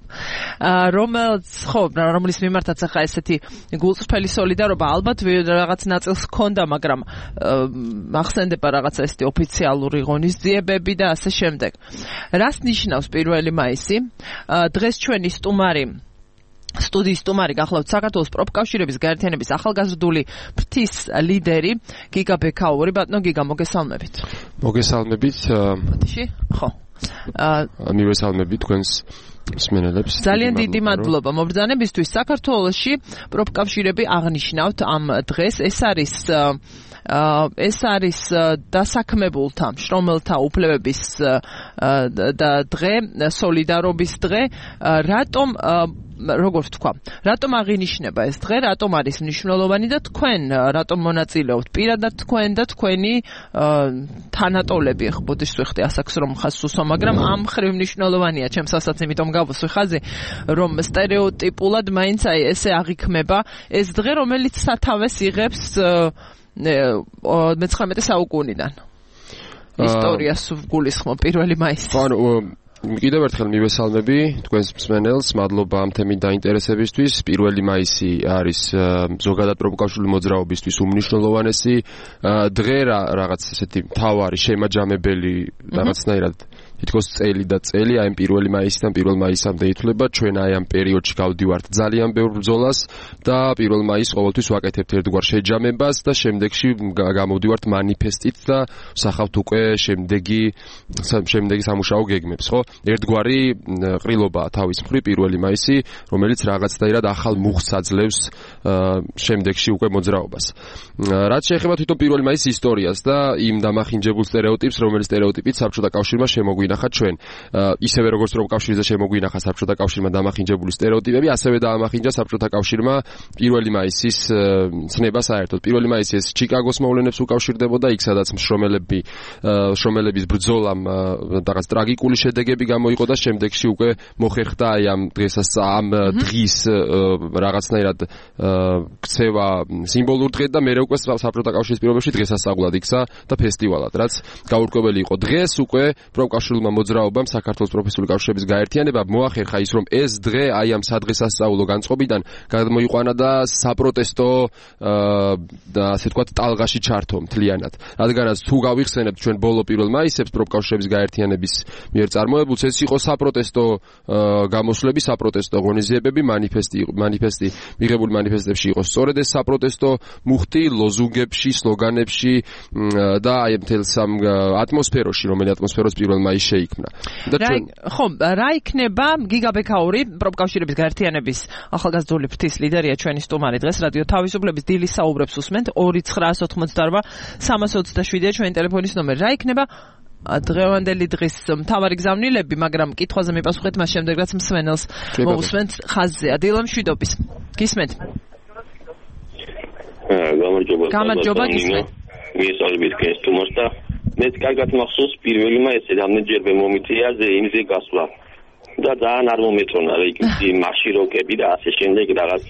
რომლის მიმართაც ახლა ესეთი გულწრფელი სოლიდარობა ალბათ რაღაც ნაწილს ჰქონდა, მაგრამ ახსენდება რაღაცა ესეთი ოფიციალური ღონისძიებები და ასე შემდეგ. რას ნიშნავს 1 მაისი? დღეს ჩვენი სტუდიის სტუმარი გახლავთ საქართველოს პროფკავშირების გაერთიანების ახალგაზრდული ფრთის ლიდერი გიგა ბექაური. ბატონო გიგა, მოგესალმებით. მოგესალმებით. ხო. მივესალმებით თქვენს მსმენელებს. ძალიან დიდი მადლობა მობრძანებისთვის. საქართველოში პროფკავშირები აღნიშნავთ ამ დღეს. ეს არის დასაქმებულთა მშრომელთა უფლებების და დღე, სოლიდარობის დღე. როგორ ვთქვა, რატომ აღინიშნება ეს დღე, რატომ არის მნიშვნელოვანი და თქვენ რატომ მონაწილეობთ პირადად თქვენ და თქვენი თანატოლები, ხო ბოდიშს ვიხდი ასაკს რომ ხას უსვა, მაგრამ ამ ხრივ მნიშვნელოვანია ჩემს ასაც, იმიტომ გავუსვი ხაზი, რომ სტერეოტიპულად მაინც აი ესე აღიქმება ეს დღე, რომელიც სათავეს იღებს 19 საუკუნიდან. ისტორიას გულისხმობ 1 მაისი. კიდევ ერთხელ მივესალმები თქვენს მსმენელს, მადლობა ამ თემით დაინტერესებისთვის. 1 მაისი არის ზოგადად პროფკავშირული მოძრაობისთვის უმნიშვნელოვანესი დღე, რაღაც ესეთი მთავარი შემაჯამებელი რაღაცნაირად თითქოს წელი და წელი, აი 1 მაისიდან 1 მაისამდე ითვლება. ჩვენ აი ამ პერიოდში გავდივართ ძალიან ბევრ ბრძოლას და 1 მაისს ყოველთვის ვაკეთებთ ერთგვარ შეჯამებას და შემდეგში გამოვდივართ მანიფესტით და ვსახავთ უკვე შემდეგი სამუშაო გეგმებს, ხო? ერთგვარი ყრილობაა თავის მხრივ 1 მაისი, რომელიც რაღაცნაირად ახალ მუხს აძლევს შემდეგში უკვე მოძრაობას. რაც შეეხება თვითონ 1 მაისის ისტორიას და იმ დამახინჯებულ სტერეოტიპს, რომელიც სტერეოტიპით საბჭოთა კავშირმა შემოგვინა შემოგვინახა ჩვენ. ისევე როგორც რომ კავშირზე შემოგვინახა საბჭოთა კავშირმა დამახინჯებული სტერეოტიპები, ასევე დაამახინჯა საბჭოთა კავშირმა 1 მაისის ცნება საერთოდ. 1 მაისი ეს ჩიკაგოს მოვლენებს უკავშირდებოდა, იქ სადაც შრომელების ბრძოლამ რაღაც ტრაგიკული შედეგები გამოიყო და შემდეგში უკვე მოხერხდა აი ამ დღის რაღაცნაირად ქცევა სიმბოლურ დღედ და მერე უკვე საბჭოთა კავშირის პირობებში დღესასწაულად იქცა და ფესტივალად, რაც გაურკვეველი იყო. დღეს უკვე პროფკავშირულმა მოძრაობამ საქართველოს პროფესიული კავშირების გაერთიანება მოახერხა ის, რომ ეს დღე აი ამ სადღესასწაულო განწყობიდან გამოიყვანა და საპროტესტო და ასე ვთქვათ ტალღაში ჩართო მთლიანად. რადგანაც თუ გავიხსენებთ ჩვენ ბოლო 1 მაისებს პროფკავშირების გაერთიანების მიერ წარმოებულს, ეს იყო საპროტესტო გამოსვლები, საპროტესტო ღონისძიებები, მანიფესტი მიღებული მანიფესტებში იყო სწორედ ეს საპროტესტო მუხტი, ლოზუნგებში, სლოგანებში და აი მთელ სამ ატმოსფეროში, რომელიც ატმოსფეროს 1 მაისს შეიქმნა. და ჩვენ ხო, რა იქნება გიგა ბექაური, პროფკავშირების გაერთიანების ახალგაზრდული ფრთის ლიდერია ჩვენი სტუმარი დღეს რადიო თავისუფლების დილის საუბრებს უსმენთ 2988 327-ია ჩვენი ტელეფონის ნომერი. რა იქნება დღევანდელი დღის მთავარი გზავნილები, მაგრამ კითხვაზე მიპასუხეთ მას შემდეგ, რაც მსმენელს მოусმენთ ხაზზე. ადილა მშვიდობის. გისმენთ? გამარჯობა, გისმენთ. მისალმის კესტუმოს და მეც კარგად მახსოვს 1 მაისზე რამდენჯერმე მომიწია იმზე გასვლა. და ძალიან არ მომეწონა რა იქ მარშიროკები და ასე შემდეგ რაღაც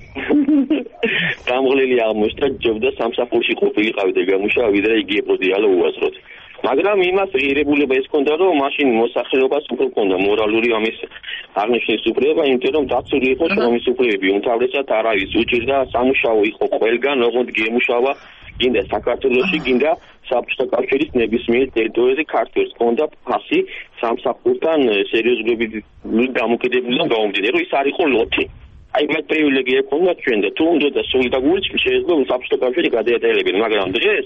გამღლელი აღმოჩნდა ჯობდა სამსახურში ყოფილიყავი და გამუშავა ვიდრე იგი ეპროდიალო უაზროდ. მაგრამ იმას ღირებულება ეს ქონდა რომ მაშინ მოსახლეობას უფრო ქონდა მორალური ამის აღნიშნის უფლება, იმიტომ რომ დაცული იყო შრომის უფლებები, უმთავრესად არავის უჭირდა სამუშაო იყო ყველგან, ოღონდ გემუშავა გინდა საქართველოში, გინდა საბჭოთა კავშირის ნებისმიერ ტერიტორიაზე ქართველს ქონდა ფასი სამსახურთან სერიოზულობით დამოკიდებული და გამომდინარე რომ ის არ იყო ლოთი. აი მე პრივილეგია ქონდა ჩვენ და თუ უნდა და სულ და გულიც შეიძლება საბჭოთა კავშირი გადაეტელებინა, მაგრამ დღეს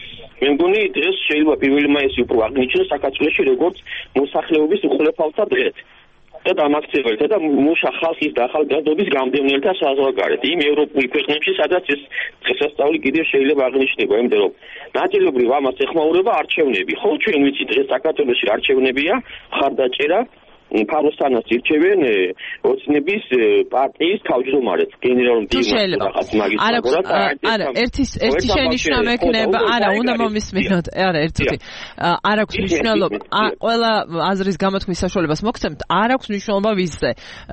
მე მგონი დღეს შეიძლება 1 მაისი უფრო აღნიშნოს საქართველოში როგორც მოსახლეობის უხლებავთა დღეს. და დამაქცეველთა და მუშა ხალხის და ახალგაზრდობის გამდევნელთა საზღვარგარეთ იმ ევროპული ქვეყნებში, სადაც ეს დღესასწაული კიდევ შეიძლება აღნიშნება, იმიტომ რომ ნაწილობრივ ამას ეხმაურება არჩევნები. ხო, ჩვენ ვიცით დღეს საქართველოში არჩევნებია, მხარდაჭერა ფაროსთანაც ირჩევენ ოცნების პარტიის თავმჯდომარეს გენერალურ დირექტორს მაგისტრატურას არა ერთი შენიშვნა მექნება არა უნდა მომისმინოთ არა ერთი არ აქვს მნიშვნელობა ყველა აზრის გამოთქმის საშუალებას მოგცემთ არ აქვს მნიშვნელობა ვისზე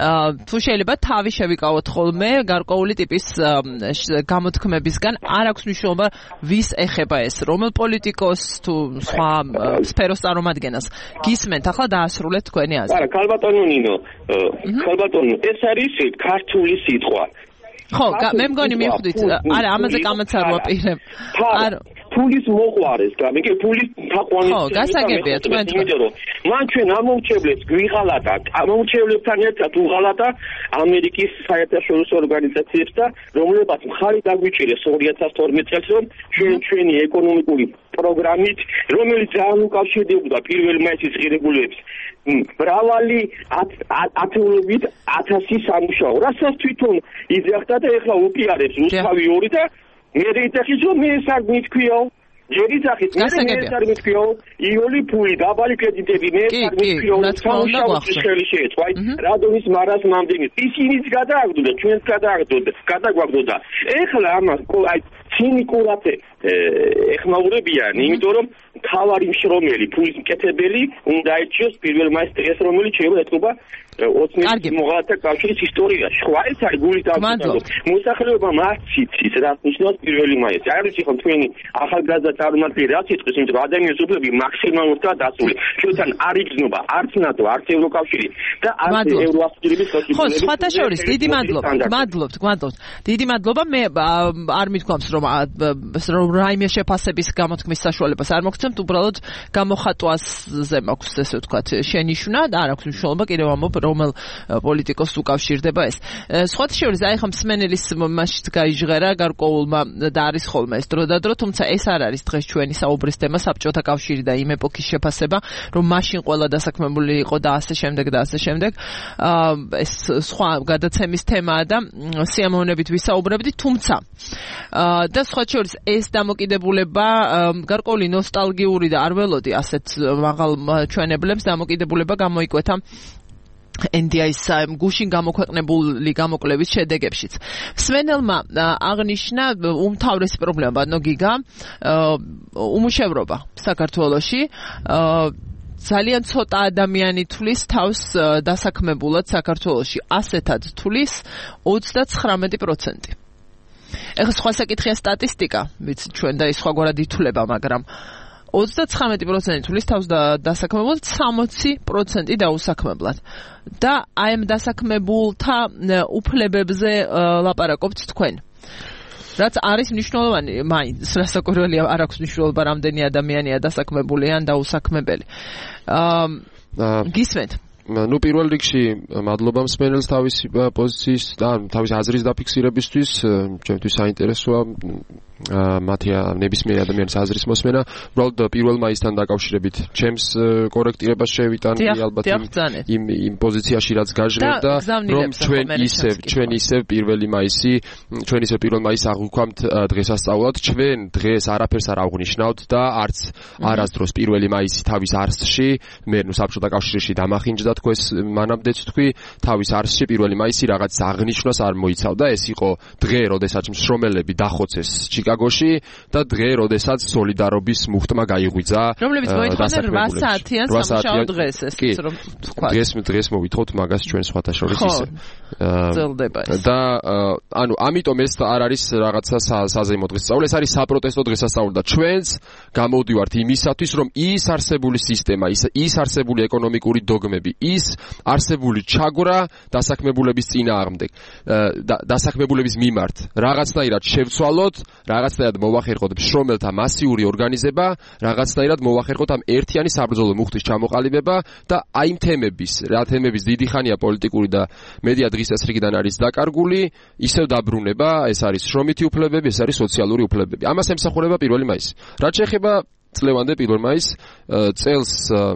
თუ შეიძლება თავი შევიკავოთ ხოლმე გარკვეული ტიპის გამოთქმებისგან არ აქვს მნიშვნელობა ვის ეხება ეს რომელ პოლიტიკოს თუ სხვა სფეროს წარმომადგენელს გისმენთ ახლა დაასრულეთ თქვენი აზრი ქალბატონო ნინო, ქალბატონო, ეს არის ქართული სიტყვა. ხო, მე მგონი მიხვდით, არა, ამაზე კამაც არ ვაპირებ. არა, ფულის მოყვარეს და მე ფულის თაყვანის ხო, გასაგებია თქვენ. იმიტომ რომ მან ჩვენ ამორჩევლებს გვიღალატა, ამორჩევლებთან ერთად უღალატა ამერიკის საერთაშორისო ორგანიზაციებს და რომლებაც მხარი დაგვიჭირეს 2012 წელს რომ ჩვენი ეკონომიკური პროგრამით, რომელიც ძალიან უკავშირდებოდა 1 მაისის ღირებულებებს მრავალი ათეულობით 1000 სამუშაო. რასაც თვითონ იძახდა და ეხლა უპიარებს რუსთავი 2 და მე იტეხის რომ მე ეს არ მითქვიო. ჯერ იძახით მე ეს არ მითქვიო. იული ფული დაბალი კრედიტები მე ეს არ მითქვიო. სამუშაოს ხელი შეეწყო. რადონის მარას მამდენი ისინიც გადააგდოდა, ჩვენც გადაგვაგდოდა. ეხლა ამას აი ცინიკურად ეხმაურებიან, იმიტომ რომ თავარი მშრომელი, ფულის მკეთებელი უნდა ირჩიოს 1 მაისს დღეს, რომელიც შეიძლება ეთქობა ოცნების მოღალათა კავშირის ისტორიაში. ხო, ეს არის გული დავწერო. მოსახლეობა მარციცის, რაც ნიშნავს 1 მაისი. არ ვიცი ხომ თქვენი ახალგაზრდა წარმომადგენელი რაც იტყვის, იმიტომ რომ ადამიანის უფლებები მაქსიმალურადაა დაცული. ჩვენთან არ იგრძნობა არც ნატო, არც ევროკავშირი და არც ევროასოციაციის კავშირი. ხო, სხვათა შორის დიდი მადლობა. მადლობთ. დიდი მადლობა. მე არ მithქვამს რომ რაიმე შეფასების გამოთქმის საშუალებას არ მოგცემთ, უბრალოდ გამოხატვაზე მაქვს ესე ვთქვათ შენიშვნა და არ აქვს მნიშვნელობა კიდევ ამბობ რომელ პოლიტიკოსს უკავშირდება ეს. სხვათა შორის აი ხა მსმენელის მასშტ გაიჟღერა გარკვეულმა და არის ხოლმე ეს დროდადრო, თუმცა ეს არ არის დღეს ჩვენი საუბრის თემა, საბჭოთა კავშირი და იმ ეპოქის შეფასება, რომ მაშინ ყველა დასაქმებული იყო და ასე შემდეგ და ასე შემდეგ. ეს სხვა გადაცემის თემაა და სიამოვნებით ვისაუბრებდი, თუმცა და სხვათა შორის ეს დამოკიდებულება გარკვეული ნოსტალგიური და არ ველოდი ასეთ მაღალ ჩვენებლებს დამოკიდებულება გამოიკვეთა NDI-ის გუშინ გამოქვეყნებული გამოკლების შედეგებშიც. მსმენელმა აღნიშნა უმთავრესი პრობლემა ბატონო გიგა უმუშევრობა საქართველოში. ძალიან ცოტა ადამიანი თulis თავს დასაქმებულად საქართველოში, ასეთად თulis 39%. ეხლა სხვა საკითხია სტატისტიკა, ვიცი ჩვენ და ის სხვაგვარად ითვლება, მაგრამ 39% თulis თავს დასაქმებულად, 60% დაუსაქმებლად. და აი ამ დასაქმებულთა უფლებებზე ლაპარაკობთ თქვენ. რაც არის მნიშვნელოვანი, მაინც რასაკვირველია, არ აქვს მნიშვნელობა რამდენი ადამიანია დასაქმებული ან დაუსაქმებელი. გისმენთ? ნუ პირველ რიგში მადლობა მსმენელს თავისი პოზიციის და თავისი აზრის დაფიქსირებისთვის, ჩემთვის საინტერესოა მათი ნებისმიერი ადამიანის აზრის მოსმენა. უბრალოდ პირველ მაისთან დაკავშირებით ჩემს კორექტირებას შევიტანდი ალბათ იმ პოზიციაში რაც გაჟღერდა, რომ ჩვენ ისევ პირველი მაისი აღვიქვამთ დღესასწაულად. ჩვენ დღეს არაფერს არ აღვნიშნავთ და არც არასდროს პირველი მაისი თავის არსში, მე საბჭოთა კავშირში დამახინჯდა თქოს მანამდეც თქვი, თავის არსში პირველი მაისი რაღაც აღნიშვნას არ მოიცავდა. ეს იყო დღე, როდესაც მსრომელები დახოცეს ჩიკაგოში და დღე, როდესაც სოლიდარობის მუხტმა გაიღვიძა. რომლებიც მოითხოვდნენ 8 საათიან სამუშაო დღეს, ესეც რომ თქვა. დღეს მოვითხოვთ მაგას ჩვენ სხვათა შორის ისე. ძლდება ეს. და ანუ ამიტომ ეს არ არის რაღაცა საზეიმო დღესასწაული, ეს არის საპროტესტო დღესასწაული და ჩვენც გამოვდივართ იმისათვის, რომ ის არსებული სისტემა, ის არსებული ეკონომიკური დოგმები, ის არსებული ჩაგვრა დასაქმებულების წინააღმდეგ, დასაქმებულების მიმართ რაღაცნაირად შევცვალოთ, რაღაცნაირად მოვახერხოთ შრომელთა მასიური ორგანიზება, რაღაცნაირად მოვახერხოთ ამ ერთიანი საბრძოლო მუხტის ჩამოყალიბება და აი იმ თემების დიდი ხანია პოლიტიკური და მედია დღის წესრიგიდან არის დაკარგული, ისევ დაბრუნება, ეს არის შრომითი უფლებები, ეს არის სოციალური უფლებები. ამას ემსახურება პირველი მაისი. რაც შეეხება წლევანდელ 1 მაისს, წელს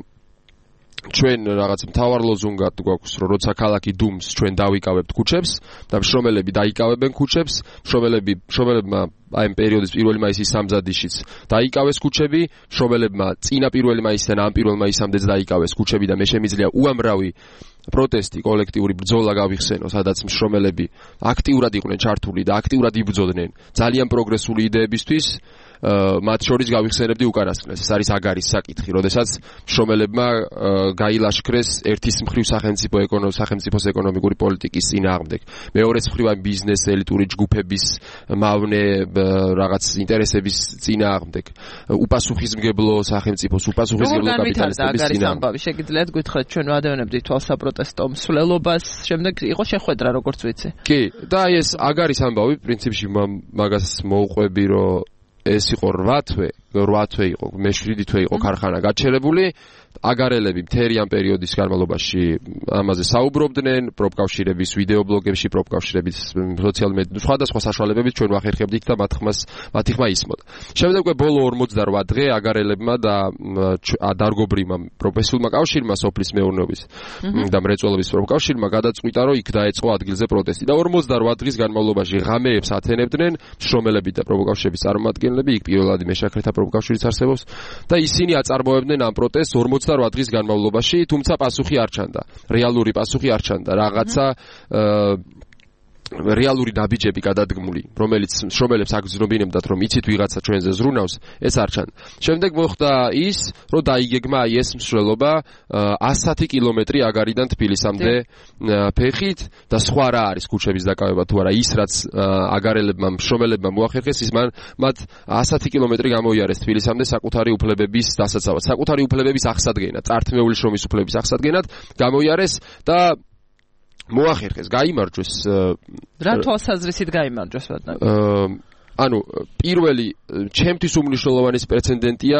ჩვენ რაღაც მთავარ ლოზუნგად გვაქვს, რომ როცა ქალაქი დუმს, ჩვენ დავიკავებთ ქუჩებს და მშრომელები დაიკავებენ ქუჩებს, მშრომელებმა აი ამ პერიოდის 1 მაისის სამზადიშიც დაიკავეს ქუჩები, მშრომელებმა წინა 1 მაისიდან ამ 1 მაისამდეც დაიკავეს ქუჩები და მე შემიძლია უამრავი პროტესტი, კოლექტიური ბრძოლა გავიხსენო, სადაც მშრომელები აქტიურად იყვნენ ჩართული და აქტიურად იბრძოდნენ ძალიან პროგრესული იდეებისთვის. მათ შორის გავიხსენებდი უკანასკნელს, ეს არის აგარის საკითხი, როდესაც მშრომელებმა გაილაშქრეს ერთის მხრივ სახელმწიფოს ეკონომიკური პოლიტიკის წინააღმდეგ, მეორეს მხრივ ამ ბიზნეს ელიტური ჯგუფების მავნე რაღაც ინტერესების წინააღმდეგ, უპასუხისმგებლო სახელმწიფოს, უპასუხისმგებლო კაპიტალისტების წინააღმდეგ. შეგიძლიათ გითხრათ, ჩვენ ვადევნებდით თვალსაპროტესტო მსვლელობას, შემდეგ იყო შეხვედრა, როგორც ვიცი. კი, და აი ეს აგარის ამბავი, პრინციპში მაგას მოუყვები, რომ ეს იყო 8 თვე იყო, მე-7 თვე იყო ქარხანა გაჩერებული. აგარელები მთელი ამ პერიოდის განმავლობაში ამაზე საუბრობდნენ, პროფკავშირების ვიდეობლოგებში, პროფკავშირების სოციალურ მედიაზე, სხვადასხვა საშუალებებით ჩვენ ვახერხებდით და მათი ხმა ისმოდა. შემდეგ ბოლო 48 დღე აგარელებმა და დარგობრივმა პროფესიულმა კავშირმა, სოფლის მეურნეობის და მრეწველობის პროფკავშირმა გადაწყვიტა, რომ იქ დაეწყო ადგილზე პროტესტი და 48 დღის განმავლობაში ღამეებს ათენებდნენ მშრომელები და პროფკავშირების წარმომადგენლები, იქ პირველადი მეშაქრეთა პროფკავშირიც არსებობს და ისინი აწარმოებდნენ ამ პროტესტს 48 დღის განმავლობაში, თუმცა პასუხი არ ჩანდა. რეალური პასუხი არ ჩანდა. რაღაცა რეალური ნაბიჯები გადადგმული, რომელიც მშრომელებს აგზნობინებდათ, რომ იცით ვიღაცა ჩვენზე ზრუნავს, ეს არ ჩანდა. შემდეგ მოხდა ის, რომ დაიგეგმა აი ეს მსვლელობა 110 კილომეტრი აგარიდან თბილისამდე ფეხით და სხვა რა არის ქუჩების დაკავება თუ არა, ის რაც აგარელებმა, მშრომელებმა მოახერხეს, ის მათ 110 კილომეტრი გამოიარეს თბილისამდე საკუთარი უფლებების დასაცავად, საკუთარი უფლებების აღსადგენად, წართმეული შრომის უფლებების აღსადგენად გამოიარეს და მოახერხეს, გაიმარჯვეს. რა თვალსაზრისით გაიმარჯვეს ბატონო? ანუ პირველი ჩემთვის უმნიშვნელოვანესი პრეცედენტია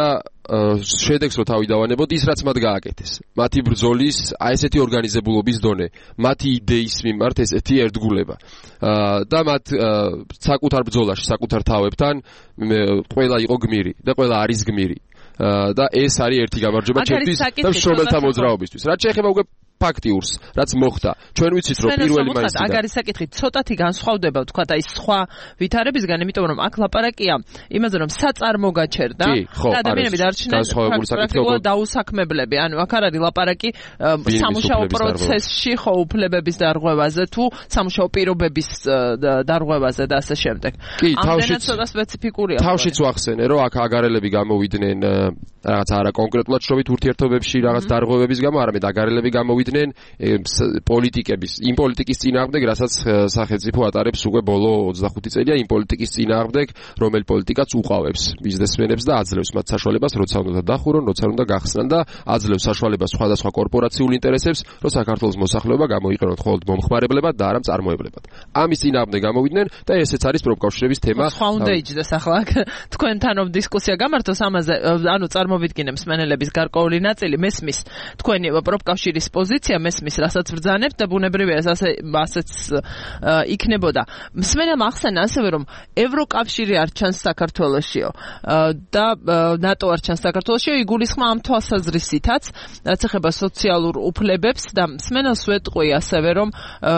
შედეგს რო თავი დავანებოთ ის რაც მათ გააკეთეს. მათი ბრძოლის ესეთი ორგანიზებულობის დონე, მათი იდეის მიმართ ესეთი ერთგულება. და მათ საკუთარ ბრძოლაში, საკუთარ თავებთან ყველა იყო გმირი და ყველა არის გმირი. და ეს არის ერთი გამარჯვება ჩემთვის და შრომელთა მოძრაობისთვის. რაც შეეხება უკვე ფაქტიურს, რაც მოხდა. ჩვენ ვიცით რომ პირველი მაისიდან აგ არის საკითხი ცოტათი განსხვავდება თქვა და ის სხვა ვითარებისგან, იმიტომ რომ აქ ლაპარაკია იმაზე რომ საწარმო გაჩერდა და ადამიანები დარჩნენ პრაქტიკულად დაუსაქმებლები. ანუ აქ არ არის ლაპარაკი სამუშაო პროცესში ხო უფლებების დარღვევაზე თუ სამუშაო პირობების დარღვევაზე და ასე შემდეგ. ამდენად ცოტა სპეციფიკურია. თავშიც ვახსენე რომ აქ აგარელები გამოვიდნენ რაღაც არა კონკრეტულად შრომით ურთიერთობებში რაღაც დარღვევების გამო, არამედ აგარელები გამოვიდნენ პოლიტიკების, იმ პოლიტიკის წინააღმდეგ, რასაც სახელმწიფო ატარებს უკვე ბოლო 25 წელია, იმ პოლიტიკის წინააღმდეგ, რომელი პოლიტიკაც უყავებს ბიზნესმენებს და აძლევს მათ საშუალებას, როცა უნდა დახურონ, როცა უნდა გახსნან და აძლევს საშუალებას სხვადასხვა კორპორაციულ ინტერესებს, რომ საქართველოს მოსახლეობა გამოიყენონ მხოლოდ მომხმარებლებად და არა მწარმოებლებად. ამის წინააღმდეგ გამოვიდნენ და ესეც არის პროფკავშირების თემა. სხვა უნდა იჯდეს ახლა თქვენთან რომ დისკუსია გამართოს ამაზე, ანუ წარმოვიდგინე მსმენელების გარკვეული ნაწილი მესმის თქვენი პროფკავშირის პოზიცია მესმის, რასაც ბრძანებთ და ბუნებრივია ასეც იქნებოდა. მსმენელმა ახსენა ასევე რომ ევროკავშირი არ ჩანს საქართველოსშიო და ნატო არ ჩანს საქართველოსშიო, იგულისხმა ამ თვალსაზრისითაც, რაც ეხება სოციალურ უფლებებს და მსმენელს ვეტყვი ასევე რომ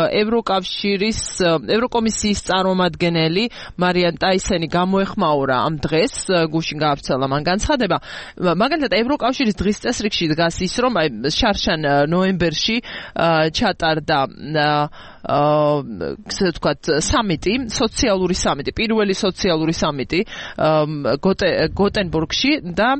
ევროკომისიის წარმომადგენელი მარიან ტაისენი გამოეხმაურა ამ დღეს, გუშინ გაავრცელა მან განცხადება. მაგალითად ევროკავშირის დღის წესრიგში დგას ის რომ შარშან ნოემბერში ჩატარდა ასე ვთქვათ სამიტი, სოციალური სამიტი, პირველი სოციალური სამიტი გოტენბურგში და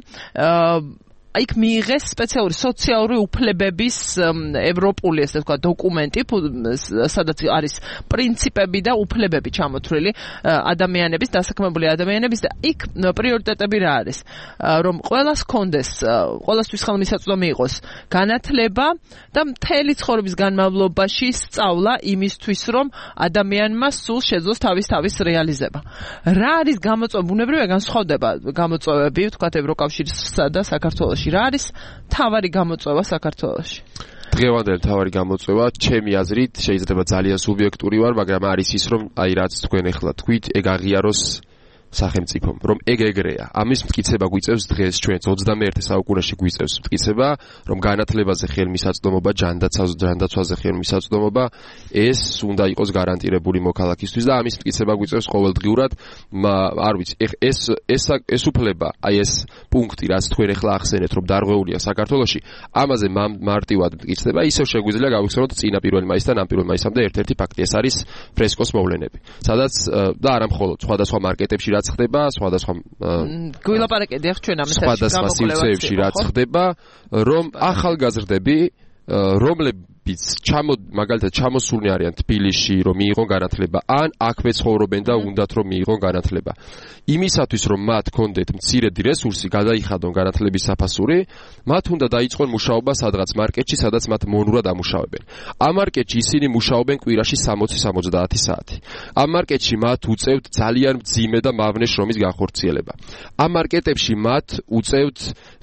იქ მიიღეს სპეციალური სოციალური უფლებების ევროპული ასე ვთქვათ დოკუმენტი, სადაც არის პრინციპები და უფლებები ჩამოთვლილი ადამიანების, დასაქმებული ადამიანების და იქ პრიორიტეტები რა არის? რომ ყველას კონდეს, ყველასთვის ხელმისაწვდომი იყოს განათლება და მთელი ცხოვრების განმავლობაში სწავლა იმისთვის, რომ ადამიანმა სულ შეძლოს თავის რეალიზება. რა არის გამოწვევა? ბუნებრივია განსხვავდება გამოწვევები, ვთქვათ ევროკავშირსა და საქართველოს. რა არის თავარი გამოწვევა საქართველოში? დღევანდელი თავარი გამოწვევა, ჩემი აზრით, შეიძლება ძალიან სუბიექტური ვარ, მაგრამ არის ის, რომ აი რაც თქვენ ახლა თქვით, ეგ აღიაროს სახელმწიფომ, რომ ეგ ეგრეა. ამის მტკიცება გვიწევს დღეს ჩვენც 21 საუკუნეში გვიწევს მტკიცება, რომ განათლებაზე ხელმისაწვდომობა, ჯანდაცვაზე ხელმისაწვდომობა ეს უნდა იყოს გარანტირებული მოქალაქისთვის და ამის მტკიცება გვიწევს ყოველდღიურად. არ ვიცი, ეს უფლება, აი ეს პუნქტი, რაც თქვენ ახლა ახსენეთ, რომ დარღვეულია საქართველოში, ამაზე მარტივად მტკიცდება, ისევ შეგვიძლია გავიხსენოთ წინა 1 მაისიდან ამ 1 მაისამდე ერთ-ერთი ფაქტი, ეს არის ფრესკოს მოვლენები. სადაც და არა მხოლოდ სხვადასხვა მარკეტებში რაც ხდება, სხვადასხვა გვილაპარაკეთ ახ ჩვენ ამ სხვადასხვა სივრცეებში რაც ხდება, რომ ახალგაზრდები რომლებიც მაგალითად ჩამოსულნი არიან თბილისში, რომ მიიღონ განათლება, ან აქვე ცხოვრობენ და უნდათ რომ მიიღონ განათლება. იმისათვის რომ მათ კონდეთ მცირედი რესურსი, გადაიხადონ განათლების საფასური, მათ უნდა დაიწყონ მუშაობა სადღაც მარკეტში, სადაც მათ მონურად ამუშავებენ. ამ მარკეტში ისინი მუშაობენ კვირაში 60-70 საათი. ამ მარკეტში მათ უწევთ ძალიან მძიმე და მავნე შრომის განხორციელება. ამ მარკეტებში მათ უწევთ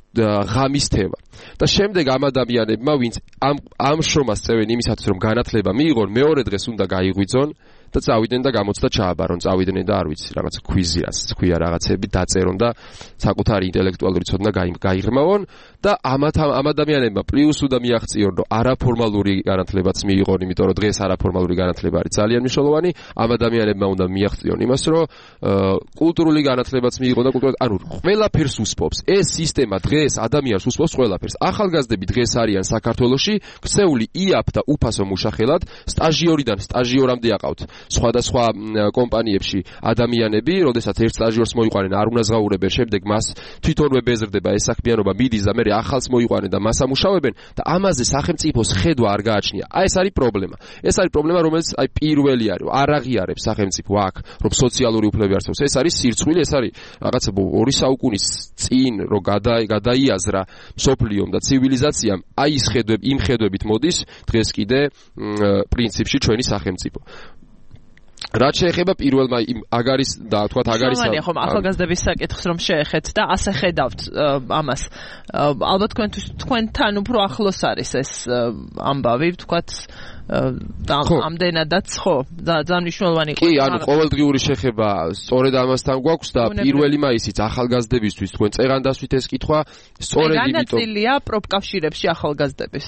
ღამის თემა. და შემდეგ ამ ადამიანებმა, ვინც ამ შრომას წევენ იმისათვის, რომ განათლება მიიღონ, მეორე დღეს უნდა გაიღვიძონ და წავიდნენ და გამოცდა ჩააბარონ, წავიდნენ და არ ვიცი, რაღაც ქვიზი, ქვია რაღაცები დაწერონ და საკუთარი ინტელექტუალური ცოდნა გაიღრმავონ და ამ ადამიანებმა პლუს უნდა მიაღწიონ, რომ არაფორმალური განათლებაც მიიღონ, იმიტომ რომ დღეს არაფორმალური განათლება არის ძალიან მნიშვნელოვანი, ამ ადამიანებმა უნდა მიაღწიონ იმას, რომ კულტურული განათლებაც მიიღონ და ანუ ყველაფერს უსპობს. ეს სისტემა დღეს ადამიანს უსპობს ყველაფერს. ახალგაზრდები დღეს არიან საქართველოში, ქცეული იაფ და უფასო მუშახელად, სტაჟიორიდან სტაჟიორამდე აყავთ სხვადასხვა კომპანიებში ადამიანები, როდესაც ერთ სტაჟიორს მოიყვანენ, არ უნაზღაურებენ, შემდეგ მას თვითონვე ბეზრდება ეს საქმიანობა, მიდის და მერე ახალს მოიყვანენ და მას ამუშავებენ და ამაზე სახელმწიფოს ხედვა არ გააჩნია. აი ეს არის პრობლემა. ეს არის პრობლემა, რომელიც აი პირველი არის, არ აღიარებს სახელმწიფო აქ, რომ სოციალური უფლებები არსებობს. ეს არის სირცხვილი, ეს არის რაღაცა 2 საუკუნის წინ რომ გადაიაზრა მსოფლიომ და ცივილიზაციამ, აი ის იმ ხედვებით მოდის დღეს კიდე პრინციპში ჩვენი სახელმწიფო. რაც შეეხება პირველმა აგარის და თქვა აგარის ხომ ახალგაზრდების საკითხს რომ შეეხეთ და ასე ხედავთ ამას ალბათ თქვენთან უფრო ახლოს არის ეს ამბავი თქვა ამდენადაც ხო ძალიან მნიშვნელოვანი იყო. კი, ანუ ყოველდღიური შეხება სწორედ ამასთან გვაქვს და 1 მაისიც ახალგაზრდებისთვის თქვენ წეღან დასვით ეს კითხვა სწორედ იმიტომ განაწილია პროფკავშირებში ახალგაზრდების.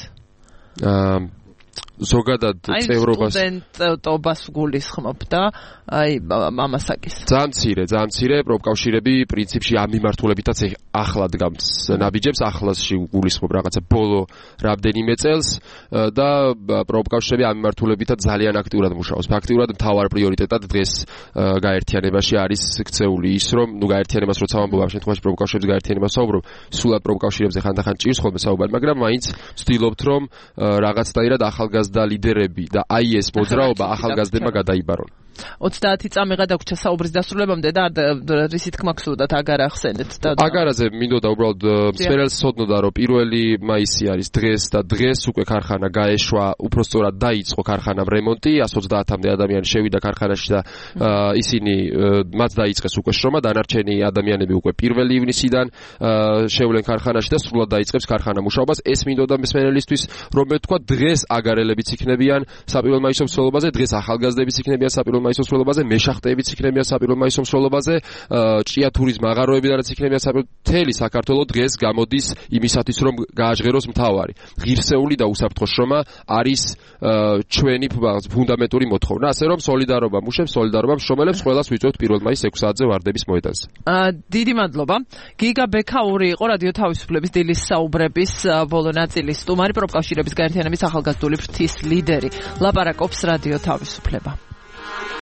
ზოგადად წევრობას სტუდენტობას გულისხმობ და აი ამასაკის. ძალიან მცირე პროფკავშირები პრინციპში ამ მიმართულებითაც ახლა დგამს ნაბიჯებს ახლასში გულისხმობ რაღაცა ბოლო რამდენიმე წელს და პროფკავშირები ამ მიმართულებითაც ძალიან აქტიურად მუშაობს. ფაქტიურად მთავარ პრიორიტეტად დღეს გაერთიანებაში არის ქცეული ის რომ გაერთიანებას როცა ვამბობ ამ შემთხვევაში პროფკავშირების გაერთიანებას საუბრობ სულად პროფკავშირებზე ხანდახან ჭირს ხოლმე საუბარი მაგრამ მაინც ვცდილობთ რომ რაღაცნაირად ახალგაზრდა ლიდერები და აი ეს მოძრაობა ახალგაზრდებმა გადაიბარონ. 30 წამი გადაგვრჩა საუბრის დასრულებამდე და რისი თქმა გსურდათ აგარ ახსენეთ და აგარაზე მინდოდა უბრალოდ მსმენელს სცოდნოდა რომ 1 მაისი არის დღეს და დღეს უკვე ქარხანა გაეშვა უпростоრად დაიწყო ქარხანამ რემონტი 130-მდე ადამიანი შევიდა ქარხანაში და ისინი მათ დაიწყეს უკვე შრომა დანარჩენი ადამიანები უკვე 1 ივნისიდან შევლენ ქარხანაში და სრულად დაიწყებს ქარხანა მუშაობას ეს მინდოდა მსმენელისთვის რომ მე თქვა დღეს აგარელებიც იქნებიან საპირველო მაისის მსვლელობაზე დღეს ახალგაზრდებიც იქნებიან საპირველო მაისის მსვლელობაზე მეშახტეებიც იქნებიან საპირველო მაისის მსვლელობაზე ჭია თურიზმ აღაროები და რაც იქნებიან თელი საქართველო დღეს გამოდის იმისათვის რომ გააჟღეროს მთავარი ღირსეული და უსაფრთხო შრომა არის ჩვენი ფუნდამენტური მოთხოვნა ასე რომ სოლიდარობა მუშებს სოლიდარობა მშრომელებს ყველას ვიწევთ 1 მაისს 6 საათზე ვარდების მოედანზე დიდი მადლობა გიგა ბექაური იყო რადიო თავისუფლების დილის საუბრების ბოლო ნაწილის სტუმარი პროფკავშირების გაერთიანების ახალგაზრდული ფრთის ლიდერი ლაპარაკობს რადიო თავისუფლება